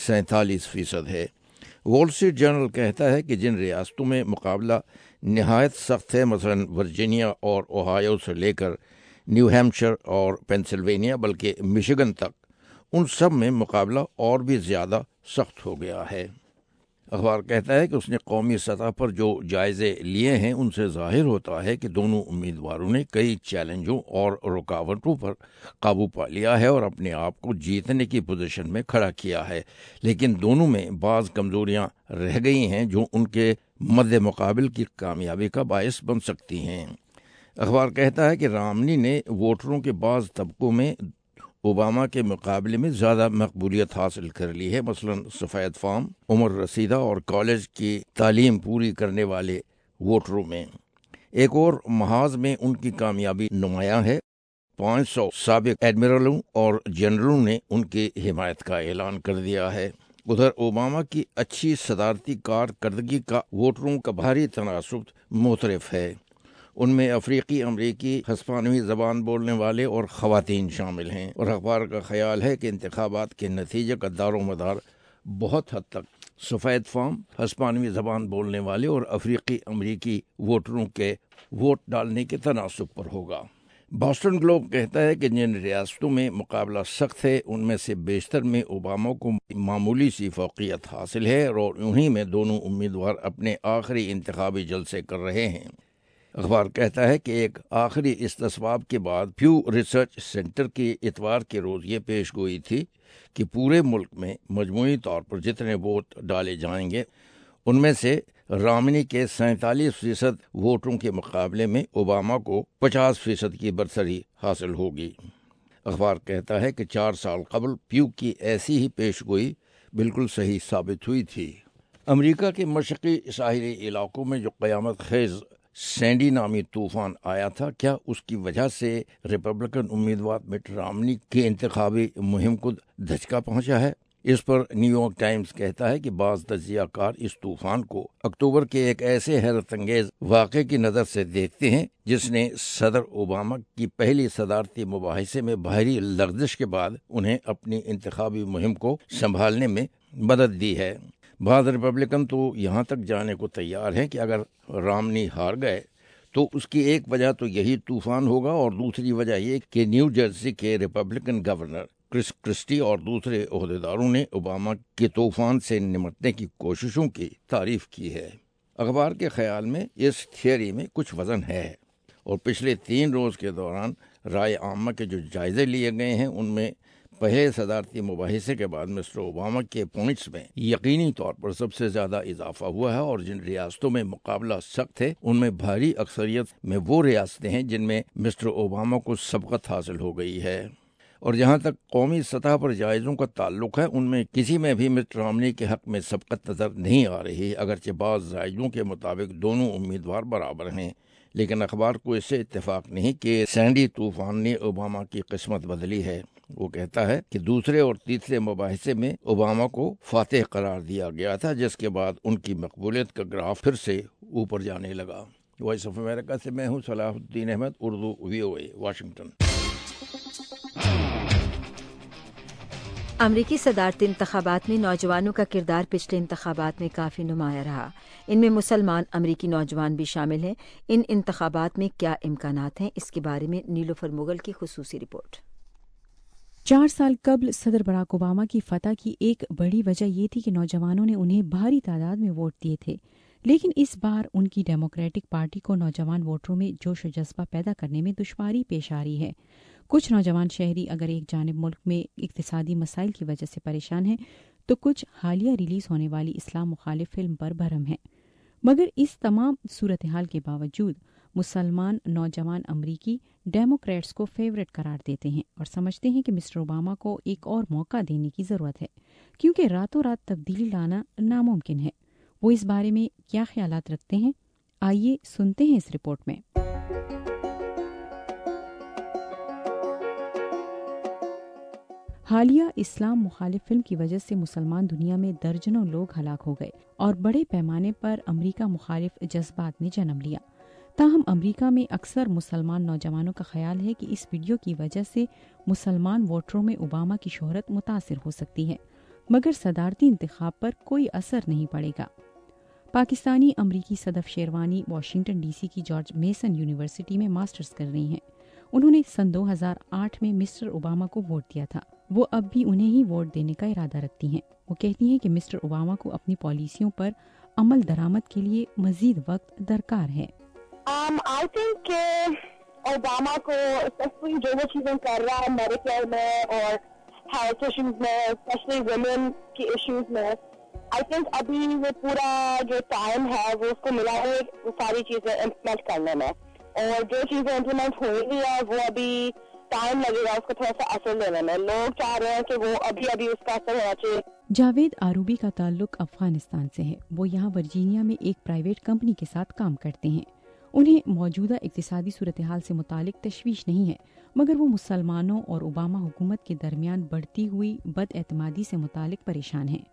47% ہے۔ وال اسٹریٹ جرنل کہتا ہے کہ جن ریاستوں میں مقابلہ نہایت سخت ہے، مثلا ورجینیا اور اوہایو سے لے کر نیو ہیمپشر اور پینسلوینیا بلکہ مشیگن تک، ان سب میں مقابلہ اور بھی زیادہ سخت ہو گیا ہے۔ اخبار کہتا ہے کہ اس نے قومی سطح پر جو جائزے لیے ہیں ان سے ظاہر ہوتا ہے کہ دونوں امیدواروں نے کئی چیلنجوں اور رکاوٹوں پر قابو پا لیا ہے اور اپنے آپ کو جیتنے کی پوزیشن میں کھڑا کیا ہے، لیکن دونوں میں بعض کمزوریاں رہ گئی ہیں جو ان کے مد مقابل کی کامیابی کا باعث بن سکتی ہیں۔ اخبار کہتا ہے کہ رامنی نے ووٹروں کے بعض طبقوں میں اوباما کے مقابلے میں زیادہ مقبولیت حاصل کر لی ہے، مثلا سفید فام، عمر رسیدہ اور کالج کی تعلیم پوری کرنے والے ووٹروں میں۔ ایک اور محاذ میں ان کی کامیابی نمایاں ہے، 500 سابق ایڈمرلوں اور جنرلوں نے ان کی حمایت کا اعلان کر دیا ہے۔ ادھر اوباما کی اچھی صدارتی کارکردگی کا ووٹروں کا بھاری تناسب مختلف ہے، ان میں افریقی امریکی ہسپانوی زبان بولنے والے اور خواتین شامل ہیں، اور اخبار کا خیال ہے کہ انتخابات کے نتیجے کا دار و مدار بہت حد تک سفید فام ہسپانوی زبان بولنے والے اور افریقی امریکی ووٹروں کے ووٹ ڈالنے کے تناسب پر ہوگا۔ باسٹن گلوب کہتا ہے کہ جن ریاستوں میں مقابلہ سخت ہے ان میں سے بیشتر میں اوباما کو معمولی سی فوقیت حاصل ہے اور انہی میں دونوں امیدوار اپنے آخری انتخابی جلسے کر رہے ہیں۔ اخبار کہتا ہے کہ ایک آخری استصواب کے بعد پیو ریسرچ سینٹر کی اتوار کے روز یہ پیش گوئی تھی کہ پورے ملک میں مجموعی طور پر جتنے ووٹ ڈالے جائیں گے ان میں سے رامنی کے 47% ووٹوں کے مقابلے میں اوباما کو 50% کی برتری حاصل ہوگی۔ اخبار کہتا ہے کہ 4 سال قبل پیو کی ایسی ہی پیش گوئی بالکل صحیح ثابت ہوئی تھی۔ امریکہ کے مشرقی ساحلی علاقوں میں جو قیامت خیز سینڈی نامی طوفان آیا تھا، کیا اس کی وجہ سے ریپبلکن امیدوار مٹ رامنی کی انتخابی مہم کو دھچکا پہنچا ہے؟ اس پر نیو یارک ٹائمز کہتا ہے کہ بعض تجزیہ کار اس طوفان کو اکتوبر کے ایک ایسے حیرت انگیز واقعے کی نظر سے دیکھتے ہیں جس نے صدر اوباما کی پہلی صدارتی مباحثے میں باہری لغزش کے بعد انہیں اپنی انتخابی مہم کو سنبھالنے میں مدد دی ہے۔ بعض ریپبلکن تو یہاں تک جانے کو تیار ہیں کہ اگر رامنی ہار گئے تو اس کی ایک وجہ تو یہی طوفان ہوگا اور دوسری وجہ یہ کہ نیو جرسی کے ریپبلکن گورنر کرس کرسٹی اور دوسرے عہدیداروں نے اوباما کے طوفان سے نمٹنے کی کوششوں کی تعریف کی ہے۔ اخبار کے خیال میں اس تھیوری میں کچھ وزن ہے اور پچھلے 3 روز کے دوران رائے عامہ کے جو جائزے لیے گئے ہیں ان میں پہلے صدارتی مباحثے کے بعد مسٹر اوباما کے پوائنٹس میں یقینی طور پر سب سے زیادہ اضافہ ہوا ہے اور جن ریاستوں میں مقابلہ سخت ہے ان میں بھاری اکثریت میں وہ ریاستیں ہیں جن میں مسٹر اوباما کو سبقت حاصل ہو گئی ہے، اور جہاں تک قومی سطح پر جائزوں کا تعلق ہے ان میں کسی میں بھی مسٹر رامنی کے حق میں سبقت نظر نہیں آ رہی، اگرچہ بعض جائزوں کے مطابق دونوں امیدوار برابر ہیں، لیکن اخبار کو اس سے اتفاق نہیں کہ سینڈی طوفان نے اوباما کی قسمت بدلی ہے۔ وہ کہتا ہے کہ دوسرے اور تیسرے مباحثے میں اوباما کو فاتح قرار دیا گیا تھا، جس کے بعد ان کی مقبولیت کا گراف پھر سے اوپر جانے لگا۔ وائس آف امریکہ سے میں ہوں صلاح الدین احمد، اردو VOA، واشنگٹن۔ امریکی صدارتی انتخابات میں نوجوانوں کا کردار پچھلے انتخابات میں کافی نمایاں رہا۔ ان میں مسلمان امریکی نوجوان بھی شامل ہیں۔ ان انتخابات میں کیا امکانات ہیں، اس کے بارے میں نیلوفر مغل کی خصوصی رپورٹ۔ 4 سال قبل صدر براک اوباما کی فتح کی ایک بڑی وجہ یہ تھی کہ نوجوانوں نے انہیں بھاری تعداد میں ووٹ دیے تھے، لیکن اس بار ان کی ڈیموکریٹک پارٹی کو نوجوان ووٹروں میں جوش و جذبہ پیدا کرنے میں دشواری پیش آ رہی ہے۔ کچھ نوجوان شہری اگر ایک جانب ملک میں اقتصادی مسائل کی وجہ سے پریشان ہیں تو کچھ حالیہ ریلیز ہونے والی اسلام مخالف فلم پر برہم ہیں، مگر اس تمام صورتحال کے باوجود مسلمان نوجوان امریکی ڈیموکریٹس کو فیورٹ قرار دیتے ہیں اور سمجھتے ہیں کہ مسٹر اوباما کو ایک اور موقع دینے کی ضرورت ہے، کیونکہ راتوں رات تبدیلی لانا ناممکن ہے۔ وہ اس بارے میں کیا خیالات رکھتے ہیں، آئیے سنتے ہیں اس رپورٹ میں۔ حالیہ اسلام مخالف فلم کی وجہ سے مسلمان دنیا میں درجنوں لوگ ہلاک ہو گئے اور بڑے پیمانے پر امریکہ مخالف جذبات نے جنم لیا۔ تاہم امریکہ میں اکثر مسلمان نوجوانوں کا خیال ہے کہ اس ویڈیو کی وجہ سے مسلمان ووٹروں میں اوباما کی شہرت متاثر ہو سکتی ہے، مگر صدارتی انتخاب پر کوئی اثر نہیں پڑے گا۔ پاکستانی امریکی صدف شیروانی واشنگٹن DC کی جارج میسن یونیورسٹی میں ماسٹرز کر رہی ہیں۔ انہوں نے سن 2008 میں مسٹر اوباما کو ووٹ دیا تھا۔ وہ اب بھی انہیں ہی ووٹ دینے کا ارادہ رکھتی ہیں۔ وہ کہتی ہیں کہ مسٹر اوباما کو اپنی پالیسیوں پر عمل درآمد کے لیے مزید وقت درکار ہے۔ I think کہ اوباما کو اسپیشلی جو وہ چیزیں کر رہا ہے میڈیکیئر میں اور ہیلتھ ایشوز میں، اسپیشلی ویمن کی ایشوز میں، I think ابھی وہ پورا جو ٹائم ہے وہ اس کو ملا ہے وہ ساری چیزیں امپلیمنٹ کرنے میں، اور جو چیزیں امپلیمنٹ ہوئی بھی ہے وہ ابھی ٹائم لگے گا اس کو تھوڑا سا اثر لینے میں۔ لوگ چاہ رہے ہیں کہ وہ ابھی اس کا اثر ہونا چاہیے۔ جاوید آروبی کا تعلق افغانستان سے ہے۔ وہ یہاں ورجینیا میں ایک پرائیویٹ کمپنی کے ساتھ کام کرتے ہیں۔ انہیں موجودہ اقتصادی صورتحال سے متعلق تشویش نہیں ہے، مگر وہ مسلمانوں اور اوباما حکومت کے درمیان بڑھتی ہوئی بد اعتمادی سے متعلق پریشان ہیں۔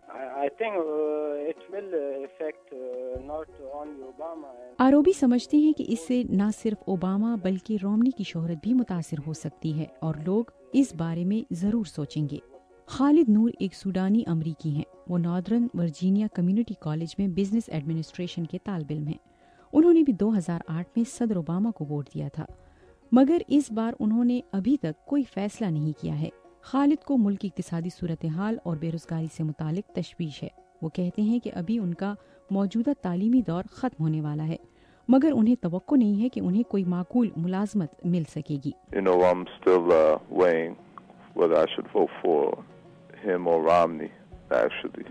آروبی سمجھتے ہیں کہ اس سے نہ صرف اوباما بلکہ رومنی کی شہرت بھی متاثر ہو سکتی ہے اور لوگ اس بارے میں ضرور سوچیں گے۔ خالد نور ایک سوڈانی امریکی ہیں۔ वो नॉर्दर्न वर्जीनिया कम्युनिटी कॉलेज में बिजनेस एडमिनिस्ट्रेशन के तालिब इल्म हैं। उन्होंने भी 2008 में सदर ओबामा को वोट दिया था, मगर इस बार उन्होंने अभी तक कोई फैसला नहीं किया है। खालिद को मुल्क की इक्तिसादी सूरत हाल और बेरोजगारी से मुतालिक तशवीश है। वो कहते हैं कि अभी उनका मौजूदा तालीमी दौर ख़त्म होने वाला है, मगर उन्हें तवक्को नहीं है कि उन्हें कोई माकूल मुलाजमत मिल सकेगी। I'm still weighing whether I should vote for him or Romney, actually.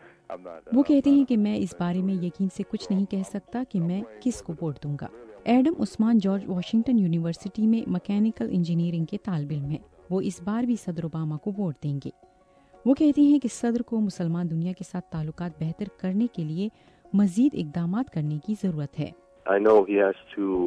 वो कहते हैं कि मैं इस बारे में यकीन से कुछ नहीं कह सकता कि मैं किस को वोट दूंगा। Adam Usman George Washington University में मैकेनिकल इंजीनियरिंग के तालिब इल्म हैं। वो इस बार भी सदर ओबामा को वोट देंगे। वो कहते हैं कि सदर को मुसलमान दुनिया के साथ ताल्लुकात बेहतर करने के लिए मजीद इक़दामात करने की ज़रूरत है। I know he has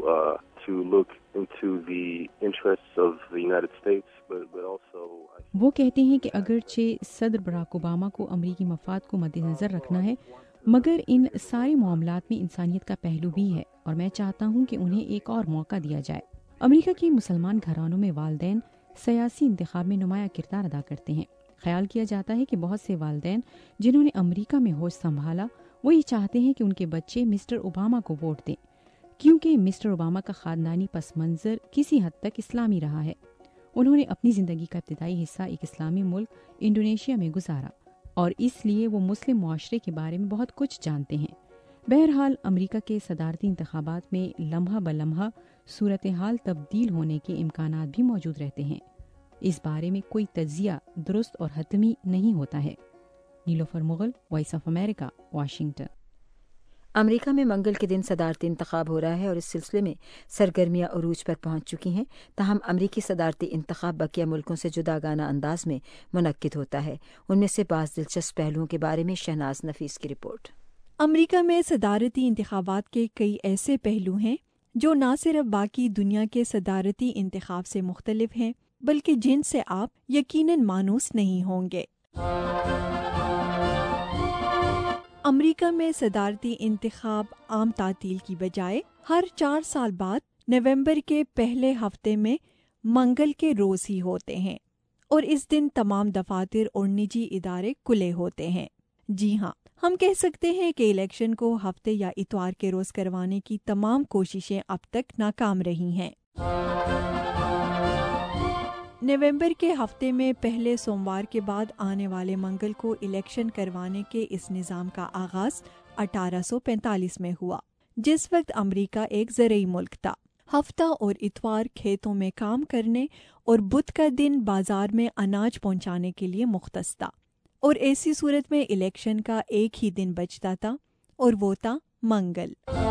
to look into the interests of the United States, but also वो कहते हैं कि अगरचे सदर बराक ओबामा को अमरीकी मफाद को मद्देनजर रखना है, मगर इन सारे मामलात में इंसानियत का पहलू भी है और मैं चाहता हूं कि उन्हें एक और मौका दिया जाए। अमेरिका के मुसलमान घरानों में वालिदैन सियासी इंतखाब में नुमाया किरदार अदा करते हैं। ख्याल किया जाता है कि बहुत से वालिदैन जिन्होंने अमेरिका में होश संभाला वो ये चाहते हैं कि उनके बच्चे मिस्टर ओबामा को वोट दें, क्योंकि मिस्टर ओबामा का खानदानी पस मंजर किसी हद तक इस्लामी रहा है। उन्होंने अपनी ज़िंदगी का इब्तिदाई हिस्सा एक इस्लामी मुल्क इंडोनेशिया में गुजारा और इसलिए वो मुस्लिम मुआशरे के बारे में बहुत कुछ जानते हैं। बहरहाल अमेरिका के सदारती इंतखाबात में लम्हा ब लम्हा सूरत हाल तब्दील होने के इम्कानात भी मौजूद रहते हैं। इस बारे में कोई तज्जिया दुरुस्त और हतमी नहीं होता है। Nilofar Mughal, voice of America, Washington. America में मंगल के दिन सदारती इंतखाब हो रहा है और इस सिलसिले में सरगर्मियां उरूज पर पहुंच चुकी हैं। ताहम अमरीकी सदारती इंतखाब बकिया मुल्कों से जुदागाना अंदाज में मुनक्किद होता है। उनमें से बाज़ दिलचस्प पहलुओं के बारे में शहनाज नफीस की रिपोर्ट। अमेरिका में सदारती इंतखाबात के कई ऐसे पहलू हैं जो न सिर्फ बाकी दुनिया के सदारती इंतखाब से मुख्तलिफ हैं, बल्कि जिनसे आप यकीनन मानूस नहीं होंगे। अमेरिका में सदारती इंतखाब आम तातील की बजाय हर 4 साल बाद नवंबर के पहले हफ्ते में मंगल के रोज ही होते हैं और इस दिन तमाम दफातर और निजी इदारे खुले होते हैं। जी हाँ, हम कह सकते हैं कि इलेक्शन को हफ्ते या इतवार के रोज करवाने की तमाम कोशिशें अब तक नाकाम रही हैं। नवंबर के हफ्ते में पहले सोमवार के बाद आने वाले मंगल को इलेक्शन करवाने के इस निज़ाम का आगाज 1845 में हुआ, जिस वक्त अमेरिका एक ज़रूरी मुल्क था। हफ्ता और इतवार खेतों में काम करने और बुध का दिन बाजार में अनाज पहुंचाने के लिए मुख्तस था और ऐसी सूरत में इलेक्शन का एक ही दिन बचता था और वो था मंगल।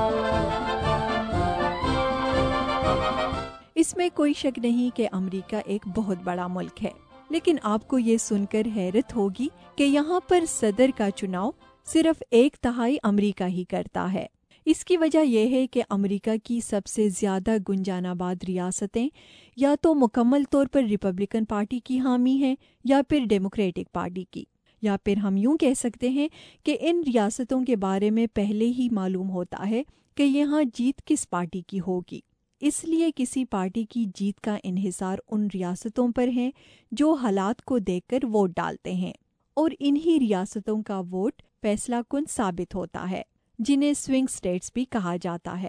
इसमें कोई शक नहीं कि अमेरिका एक बहुत बड़ा मुल्क है, लेकिन आपको ये सुनकर हैरत होगी कि यहाँ पर सदर का चुनाव सिर्फ 1/3 अमेरिका ही करता है। इसकी वजह यह है कि अमेरिका की सबसे ज्यादा गुंजानाबाद रियासतें या तो मुकम्मल तौर पर रिपब्लिकन पार्टी की हामी हैं या फिर डेमोक्रेटिक पार्टी की, या फिर हम यूं कह सकते हैं कि इन रियासतों के बारे में पहले ही मालूम होता है कि यहाँ जीत किस पार्टी की होगी। इसलिए किसी पार्टी की जीत का इन्हिसार उन रियासतों पर है जो हालात को देखकर वोट डालते हैं और इन्हीं रियासतों का वोट फैसला कुन साबित होता है, जिन्हें स्विंग स्टेट्स भी कहा जाता है।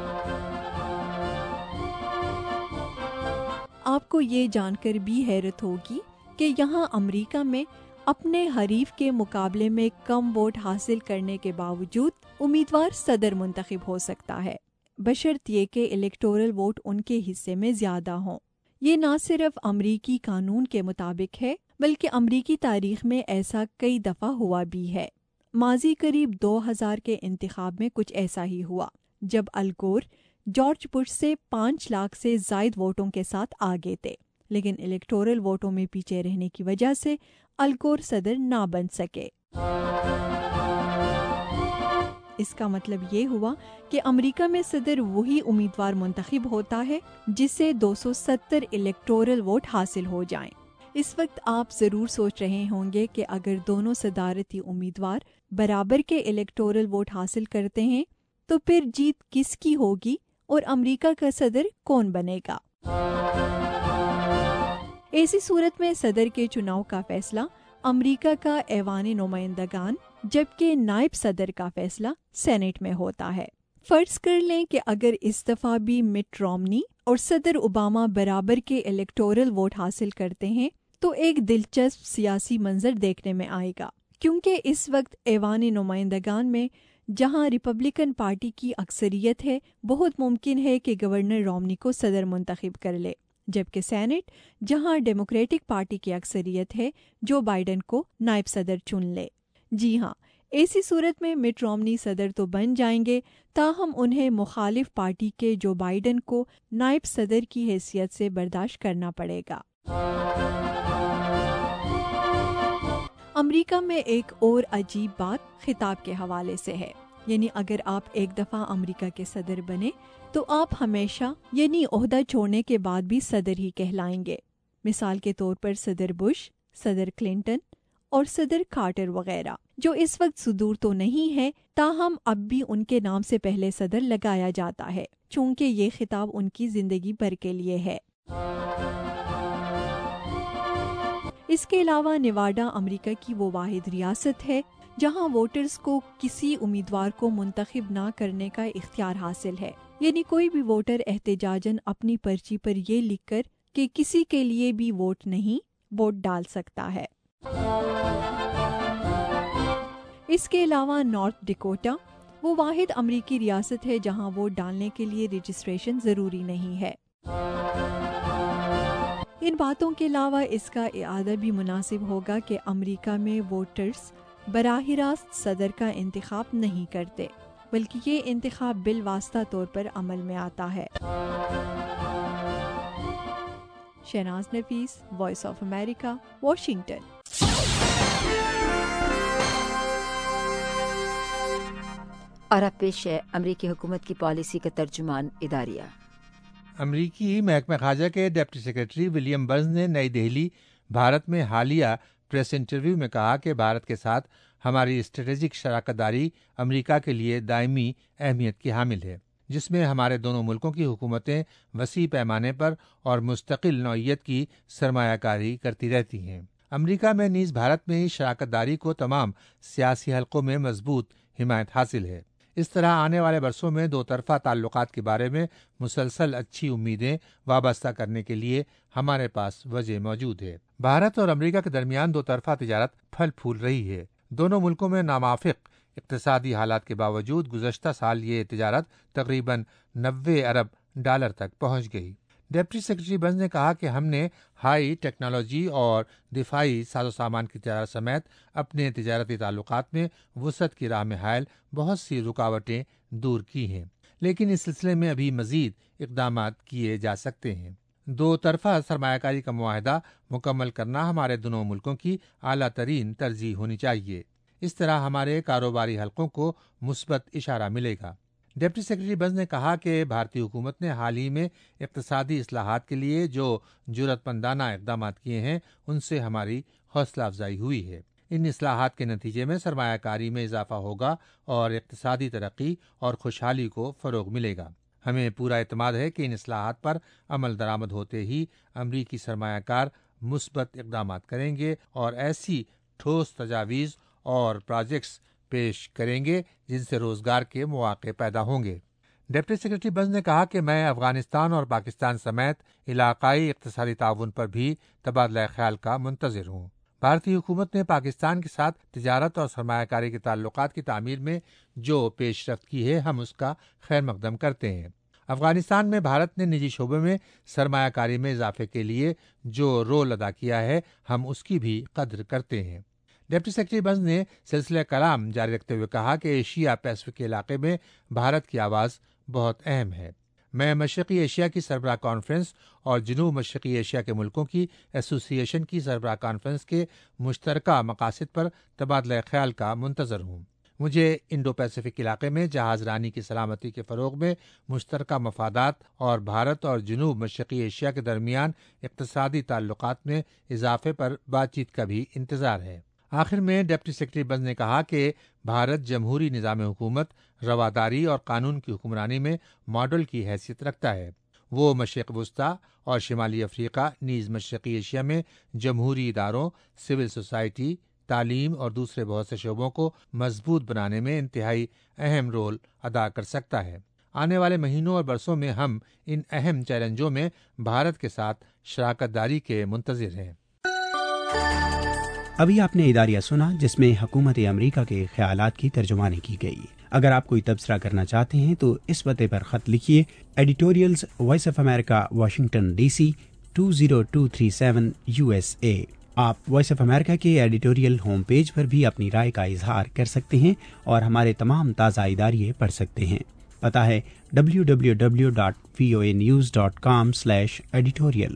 आपको ये जानकर भी हैरत होगी कि यहाँ अमेरिका में अपने हरीफ के मुकाबले में कम वोट हासिल करने के बावजूद उम्मीदवार सदर मुंतखब हो सकता है, बशर्त ये कि इलेक्टोरल वोट उनके हिस्से में ज्यादा हों। ये न सिर्फ अमरीकी कानून के मुताबिक है, बल्कि अमरीकी तारीख में ऐसा कई दफा हुआ भी है। माजी करीब 2000 के इंतखाब में कुछ ऐसा ही हुआ, जब अल गोर जॉर्ज बुश से 5 लाख से जायद वोटों के साथ आगे थे, लेकिन इलेक्टोरल वोटों में पीछे रहने की वजह से अल गोर सदर ना बन सके। इसका मतलब ये हुआ कि अमेरिका में सदर वही उम्मीदवार मुंतखब होता है जिसे 270 इलेक्टोरल वोट हासिल हो जाएं। इस वक्त आप जरूर सोच रहे होंगे कि अगर दोनों सदारती उम्मीदवार बराबर के इलेक्टोरल वोट हासिल करते हैं तो फिर जीत किसकी होगी और अमेरिका का सदर कौन बनेगा। ऐसी सूरत में सदर के चुनाव का फैसला امریکہ کا ایوان نمائندگان جبکہ نائب صدر کا فیصلہ سینٹ میں ہوتا ہے۔ فرض کر لیں کہ اگر اس دفعہ بھی مٹ رومنی اور صدر اوباما برابر کے الیکٹورل ووٹ حاصل کرتے ہیں تو ایک دلچسپ سیاسی منظر دیکھنے میں آئے گا، کیونکہ اس وقت ایوان نمائندگان میں جہاں ریپبلکن پارٹی کی اکثریت ہے، بہت ممکن ہے کہ گورنر رومنی کو صدر منتخب کر لے، جبکہ سینٹ جہاں ڈیموکریٹک پارٹی کی اکثریت ہے، جو بائیڈن کو نائب صدر چن لے۔ جی ہاں، ایسی صورت میں مٹ رومنی صدر تو بن جائیں گے، تاہم انہیں مخالف پارٹی کے جو بائیڈن کو نائب صدر کی حیثیت سے برداشت کرنا پڑے گا۔ امریکہ میں ایک اور عجیب بات خطاب کے حوالے سے ہے، یعنی اگر آپ ایک دفعہ امریکہ کے صدر بنے تو آپ ہمیشہ یعنی عہدہ چھوڑنے کے بعد بھی صدر ہی کہلائیں گے۔ مثال کے طور پر صدر بش، صدر کلنٹن اور صدر کارٹر وغیرہ، جو اس وقت صدور تو نہیں ہے، تاہم اب بھی ان کے نام سے پہلے صدر لگایا جاتا ہے، چونکہ یہ خطاب ان کی زندگی بھر کے لیے ہے۔ اس کے علاوہ نیواڈا امریکہ کی وہ واحد ریاست ہے جہاں ووٹرز کو کسی امیدوار کو منتخب نہ کرنے کا اختیار حاصل ہے، یعنی کوئی بھی ووٹر احتجاجاً اپنی پرچی پر یہ لکھ کر کہ کسی کے لیے بھی ووٹ نہیں، ووٹ ڈال سکتا ہے۔ اس کے علاوہ نارتھ ڈیکوٹا وہ واحد امریکی ریاست ہے جہاں ووٹ ڈالنے کے لیے رجسٹریشن ضروری نہیں ہے۔ ان باتوں کے علاوہ اس کا اعادہ بھی مناسب ہوگا کہ امریکہ میں ووٹرز براہ راست صدر کا انتخاب نہیں کرتے، بلکہ یہ انتخاب بالواسطہ طور پر عمل میں آتا ہے۔ Shahnaz Nafees, voice of America, Washington. اور اب پیش ہے امریکی حکومت کی پالیسی کا ترجمان اداریہ۔ امریکی محکمہ خارجہ کے ڈپٹی سیکرٹری ولیم برنز نے نئی دہلی، بھارت میں حالیہ پریس انٹرویو میں کہا کہ بھارت کے ساتھ ہماری اسٹریٹجک شراکت داری امریکہ کے لیے دائمی اہمیت کی حامل ہے، جس میں ہمارے دونوں ملکوں کی حکومتیں وسیع پیمانے پر اور مستقل نوعیت کی سرمایہ کاری کرتی رہتی ہیں۔ امریکہ میں نیز بھارت میں شراکت داری کو تمام سیاسی حلقوں میں مضبوط حمایت حاصل ہے۔ اس طرح آنے والے برسوں میں دو طرفہ تعلقات کے بارے میں مسلسل اچھی امیدیں وابستہ کرنے کے لیے ہمارے پاس وجہ موجود ہے۔ بھارت اور امریکہ کے درمیان دو طرفہ تجارت پھل پھول رہی ہے۔ دونوں ملکوں میں ناموافق اقتصادی حالات کے باوجود گزشتہ سال یہ تجارت تقریباً 90 ارب ڈالر تک پہنچ گئی۔ ڈپٹی سیکرٹری برنز نے کہا کہ ہم نے ہائی ٹیکنالوجی اور دفاعی ساز و سامان کی تجارت سمیت اپنے تجارتی تعلقات میں وسعت کی راہ میں حائل بہت سی رکاوٹیں دور کی ہیں، لیکن اس سلسلے میں ابھی مزید اقدامات کیے جا سکتے ہیں۔ دو طرفہ سرمایہ کاری کا معاہدہ مکمل کرنا ہمارے دونوں ملکوں کی اعلیٰ ترین ترجیح ہونی چاہیے۔ اس طرح ہمارے کاروباری حلقوں کو مثبت اشارہ ملے گا۔ ڈپٹی سیکرٹری برنز نے کہا کہ بھارتی حکومت نے حال ہی میں اقتصادی اصلاحات کے لیے جو جرأت مندانہ اقدامات کیے ہیں ان سے ہماری حوصلہ افزائی ہوئی ہے۔ ان اصلاحات کے نتیجے میں سرمایہ کاری میں اضافہ ہوگا اور اقتصادی ترقی اور خوشحالی کو فروغ ملے گا۔ ہمیں پورا اعتماد ہے کہ ان اصلاحات پر عمل درآمد ہوتے ہی امریکی سرمایہ کار مثبت اقدامات کریں گے اور ایسی ٹھوس تجاویز اور پروجیکٹس پیش کریں گے جن سے روزگار کے مواقع پیدا ہوں گے۔ ڈپٹی سیکرٹری برنز نے کہا کہ میں افغانستان اور پاکستان سمیت علاقائی اقتصادی تعاون پر بھی تبادلہ خیال کا منتظر ہوں۔ بھارتی حکومت نے پاکستان کے ساتھ تجارت اور سرمایہ کاری کے تعلقات کی تعمیر میں جو پیش رفت کی ہے ہم اس کا خیر مقدم کرتے ہیں۔ افغانستان میں بھارت نے نجی شعبے میں سرمایہ کاری میں اضافے کے لیے جو رول ادا کیا ہے ہم اس کی بھی قدر کرتے ہیں۔ ڈپٹی سیکرٹری برنز نے سلسلہ کلام جاری رکھتے ہوئے کہا کہ ایشیا پیسفک کے علاقے میں بھارت کی آواز بہت اہم ہے۔ میں مشرقی ایشیا کی سربراہ کانفرنس اور جنوب مشرقی ایشیا کے ملکوں کی ایسوسی ایشن کی سربراہ کانفرنس کے مشترکہ مقاصد پر تبادلہ خیال کا منتظر ہوں۔ مجھے انڈو پیسفک علاقے میں جہاز رانی کی سلامتی کے فروغ میں مشترکہ مفادات اور بھارت اور جنوب مشرقی ایشیا کے درمیان اقتصادی تعلقات میں اضافے پر بات چیت کا بھی انتظار ہے۔ آخر میں ڈپٹی سیکرٹری برنز نے کہا کہ بھارت جمہوری نظام حکومت، رواداری اور قانون کی حکمرانی میں ماڈل کی حیثیت رکھتا ہے۔ وہ مشرق وسطی اور شمالی افریقہ نیز مشرقی ایشیا میں جمہوری اداروں، سول سوسائٹی، تعلیم اور دوسرے بہت سے شعبوں کو مضبوط بنانے میں انتہائی اہم رول ادا کر سکتا ہے۔ آنے والے مہینوں اور برسوں میں ہم ان اہم چیلنجوں میں بھارت کے ساتھ شراکت داری کے منتظر ہیں۔ ابھی آپ نے اداریہ سنا جس میں حکومت امریکہ کے خیالات کی ترجمانی کی گئی۔ اگر آپ کوئی تبصرہ کرنا چاہتے ہیں تو اس پتے پر خط لکھیے، editorials voice of America, Washington D C 20237 USA۔ آپ وائس آف امریکہ کے ایڈیٹوریل ہوم پیج پر بھی اپنی رائے کا اظہار کر سکتے ہیں اور ہمارے تمام تازہ اداریے پڑھ سکتے ہیں۔ پتہ ہے www.voanews.com/editorial۔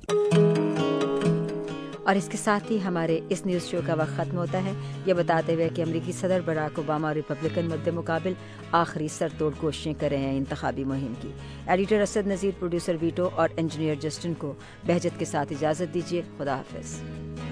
اور اس کے ساتھ ہی ہمارے اس نیوز شو کا وقت ختم ہوتا ہے، یہ بتاتے ہوئے کہ امریکی صدر براک اوباما ریپبلکن مد مقابل آخری سر توڑ کوششیں کر رہے ہیں انتخابی مہم کی۔ Editor Asad Nazir, producer Vito اور انجینئر جسٹن کو بہجت کے ساتھ اجازت دیجیے۔ خدا حافظ۔